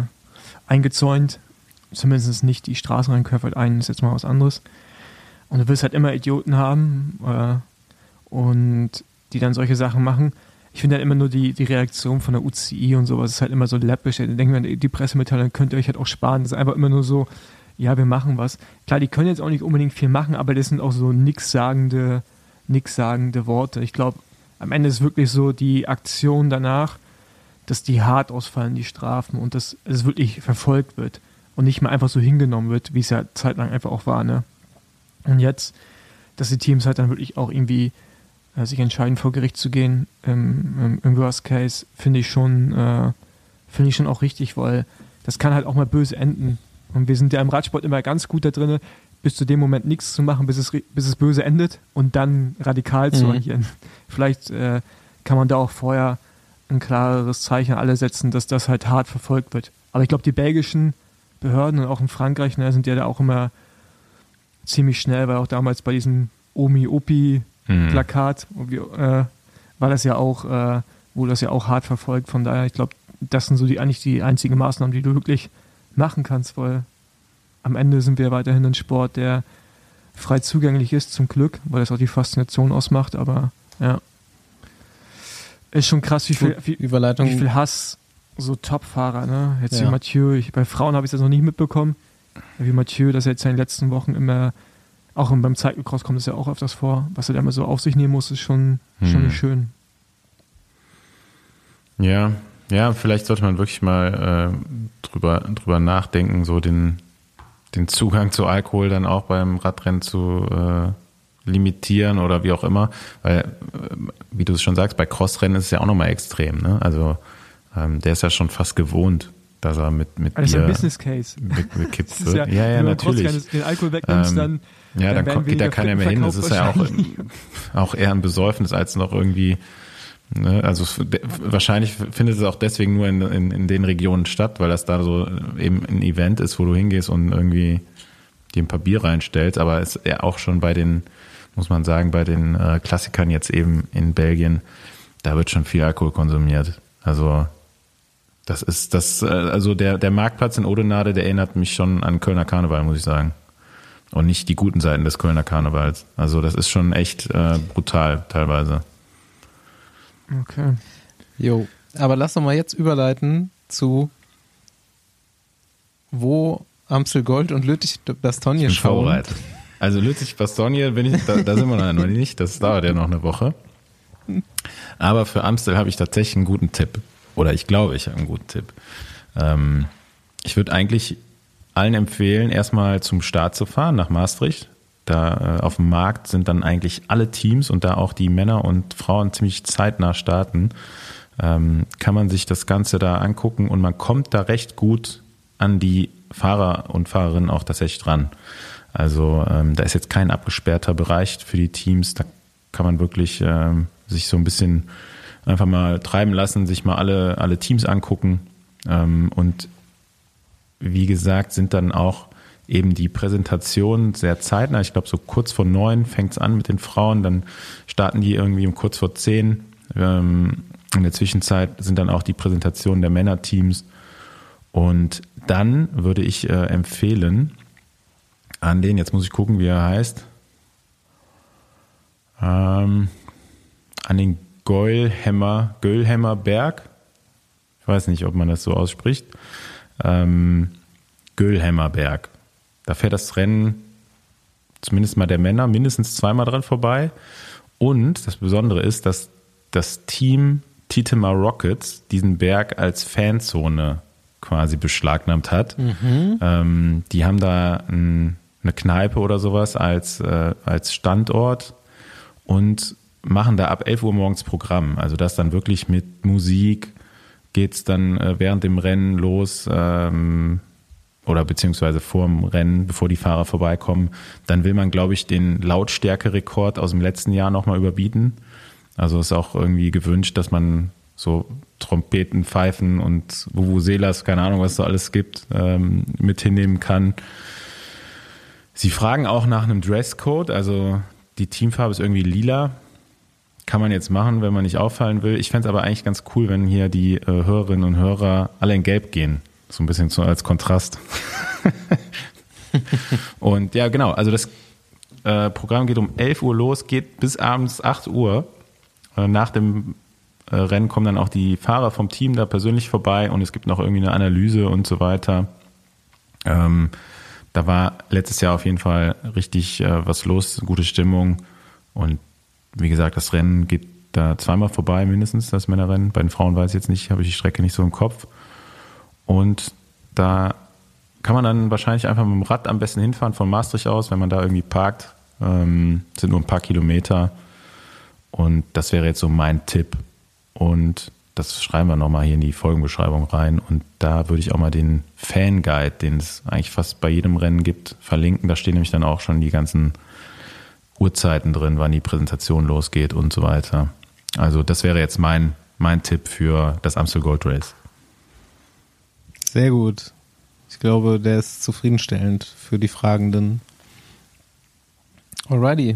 eingezäunt. Zumindest nicht die Straßen rein, Querfeld ein ist jetzt mal was anderes. Und du wirst halt immer Idioten haben äh, und die dann solche Sachen machen. Ich finde halt immer nur die, die Reaktion von der U C I und sowas ist halt immer so läppisch. Da denken wir, die Pressemitteilung könnt ihr euch halt auch sparen. Das ist einfach immer nur so, ja, wir machen was. Klar, die können jetzt auch nicht unbedingt viel machen, aber das sind auch so nichtssagende, nichtssagende Worte. Ich glaube, am Ende ist wirklich so die Aktion danach, dass die hart ausfallen, die Strafen, und dass es wirklich verfolgt wird und nicht mal einfach so hingenommen wird, wie es ja zeitlang einfach auch war, ne? Und jetzt, dass die Teams halt dann wirklich auch irgendwie äh, sich entscheiden, vor Gericht zu gehen, im, im Worst Case, finde ich schon, äh, finde ich schon auch richtig, weil das kann halt auch mal böse enden. Und wir sind ja im Radsport immer ganz gut da drin, bis zu dem Moment nichts zu machen, bis es, bis es böse endet und dann radikal zu Mhm. agieren. Vielleicht äh, kann man da auch vorher ein klareres Zeichen alle setzen, dass das halt hart verfolgt wird. Aber ich glaube, die belgischen Behörden und auch in Frankreich, ne, sind ja da auch immer ziemlich schnell, weil auch damals bei diesem Omi-Opi-Plakat mhm. äh, war das ja auch, äh, wurde das ja auch hart verfolgt. Von daher, ich glaube, das sind so die eigentlich die einzigen Maßnahmen, die du wirklich machen kannst, weil am Ende sind wir weiterhin ein Sport, der frei zugänglich ist, zum Glück, weil das auch die Faszination ausmacht, aber ja. Ist schon krass, wie viel, wie, Überleitung. wie viel Hass so Top-Fahrer, ne? Jetzt Ja. wie Mathieu, ich, bei Frauen habe ich das noch nicht mitbekommen, wie Mathieu, dass er jetzt in den letzten Wochen immer, auch beim Cyclocross kommt es ja auch öfters vor, was er da immer so auf sich nehmen muss, ist schon, Hm. schon nicht schön. Ja, ja, vielleicht sollte man wirklich mal äh, drüber, drüber nachdenken, so den, den Zugang zu Alkohol dann auch beim Radrennen zu äh, limitieren oder wie auch immer, weil, äh, wie du es schon sagst, bei Crossrennen ist es ja auch nochmal extrem, ne? Also ähm, der ist ja schon fast gewohnt, dass er mit, mit Das ist Bier ein Business Case. be- bekippt Das ist wird. ja, Ja, ja, wenn du beim natürlich. Crossrennen den Alkohol wegnimmst, Ähm, dann Ja, dann, dann werden kommt, geht da weniger keiner mehr hin. Das Fitten ist ja auch, verkauft auch eher ein Besäufnis als noch irgendwie, ne? Also es- de- wahrscheinlich findet es auch deswegen nur in, in, in den Regionen statt, weil das da so eben ein Event ist, wo du hingehst und irgendwie dir ein paar Bier reinstellst. Aber es ist ja auch schon bei den, muss man sagen, bei den äh, Klassikern jetzt eben in Belgien, da wird schon viel Alkohol konsumiert. Also das ist das, äh, also der, der Marktplatz in Oudenaarde, der erinnert mich schon an Kölner Karneval, muss ich sagen. Und nicht die guten Seiten des Kölner Karnevals. Also das ist schon echt äh, brutal teilweise. Okay. Jo, aber lass doch mal jetzt überleiten zu wo Amstel Gold und Lüttich-Bastogne Ich bin schauen. vorbereitet. Also Lüttich-Bastogne bin ich, da, da sind wir noch nicht, das dauert ja noch eine Woche. Aber für Amstel habe ich tatsächlich einen guten Tipp. Oder ich glaube, ich habe einen guten Tipp. Ähm, ich würde eigentlich allen empfehlen, erstmal zum Start zu fahren nach Maastricht. Da äh, auf dem Markt sind dann eigentlich alle Teams und da auch die Männer und Frauen ziemlich zeitnah starten, ähm, kann man sich das Ganze da angucken und man kommt da recht gut an die Fahrer und Fahrerinnen auch tatsächlich dran. Also ähm, da ist jetzt kein abgesperrter Bereich für die Teams, da kann man wirklich ähm, sich so ein bisschen einfach mal treiben lassen, sich mal alle, alle Teams angucken ähm, und wie gesagt sind dann auch eben die Präsentationen sehr zeitnah. Ich glaube, so kurz vor neun fängt es an mit den Frauen, dann starten die irgendwie um kurz vor zehn. Ähm, in der Zwischenzeit sind dann auch die Präsentationen der Männerteams. Und dann würde ich äh, empfehlen, an den, jetzt muss ich gucken, wie er heißt, ähm, an den Göllhemmer, Göllhemmer Berg. Ich weiß nicht, ob man das so ausspricht. Ähm, Göllhemmer Berg. Da fährt das Rennen, zumindest mal der Männer, mindestens zweimal dran vorbei. Und das Besondere ist, dass das Team Titema Rockets diesen Berg als Fanzone quasi beschlagnahmt hat. Mhm. Ähm, die haben da ein, eine Kneipe oder sowas als, äh, als Standort und machen da ab elf Uhr morgens Programm. Also das dann wirklich mit Musik geht's dann äh, während dem Rennen los, ähm, oder beziehungsweise vor dem Rennen, bevor die Fahrer vorbeikommen. Dann will man, glaube ich, den Lautstärkerekord aus dem letzten Jahr nochmal überbieten. Also ist auch irgendwie gewünscht, dass man so Trompeten, Pfeifen und Vuvuzelas, keine Ahnung, was es so alles gibt, ähm, mit hinnehmen kann. Sie fragen auch nach einem Dresscode, also die Teamfarbe ist irgendwie lila. Kann man jetzt machen, wenn man nicht auffallen will. Ich fände es aber eigentlich ganz cool, wenn hier die äh, Hörerinnen und Hörer alle in Gelb gehen. So ein bisschen so als Kontrast. Und ja, genau, also das äh, Programm geht um elf Uhr los, geht bis abends acht Uhr. Äh, nach dem äh, Rennen kommen dann auch die Fahrer vom Team da persönlich vorbei und es gibt noch irgendwie eine Analyse und so weiter. Ähm, da war letztes Jahr auf jeden Fall richtig äh, was los, gute Stimmung. Und wie gesagt, das Rennen geht da zweimal vorbei, mindestens das Männerrennen. Bei den Frauen weiß ich jetzt nicht, habe ich die Strecke nicht so im Kopf. Und da kann man dann wahrscheinlich einfach mit dem Rad am besten hinfahren von Maastricht aus, wenn man da irgendwie parkt. Ähm, sind nur ein paar Kilometer. Und das wäre jetzt so mein Tipp. Und das schreiben wir nochmal hier in die Folgenbeschreibung rein. Und da würde ich auch mal den Fanguide, den es eigentlich fast bei jedem Rennen gibt, verlinken. Da stehen nämlich dann auch schon die ganzen Uhrzeiten drin, wann die Präsentation losgeht und so weiter. Also das wäre jetzt mein, mein Tipp für das Amstel Gold Race. Sehr gut. Ich glaube, der ist zufriedenstellend für die Fragenden. Alrighty.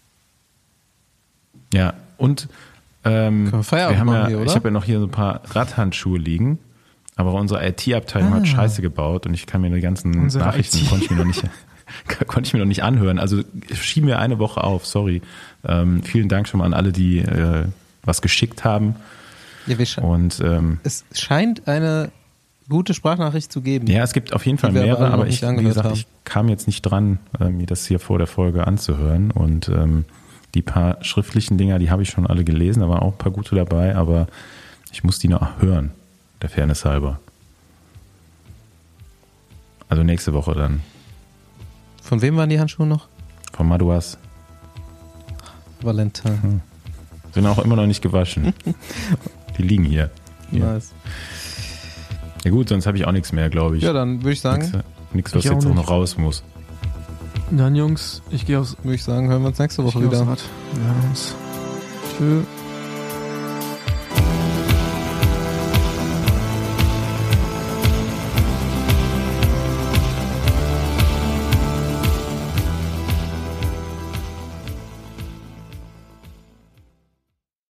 Ja, und ähm, wir, wir haben ja, hier, oder? ich habe ja noch hier so ein paar Radhandschuhe liegen, aber unsere I T-Abteilung ah. hat Scheiße gebaut und ich kann mir die ganzen unsere Nachrichten konnte ich mir noch nicht konnte ich mir noch nicht anhören. Also schieben wir eine Woche auf, sorry. Ähm, vielen Dank schon mal an alle, die äh, was geschickt haben. Ja, wir sche- und ähm, es scheint eine gute Sprachnachricht zu geben. Ja, es gibt auf jeden Fall mehrere, aber ich, wie gesagt, haben. ich kam jetzt nicht dran, äh, mir das hier vor der Folge anzuhören und ähm, die paar schriftlichen Dinger, die habe ich schon alle gelesen, da waren auch ein paar gute dabei, aber ich muss die noch hören, der Fairness halber. Also nächste Woche dann. Von wem waren die Handschuhe noch? Von Madouas. Valentin. Hm. Sind auch immer noch nicht gewaschen. Die liegen hier. hier. Nice. Ja gut, sonst habe ich auch nichts mehr, glaube ich. Ja, dann würde ich sagen. Nichts, was jetzt auch noch raus muss. Dann Jungs, ich gehe aus. Würde ich sagen, hören wir uns nächste Woche wieder. Wir hören uns. Tschüss.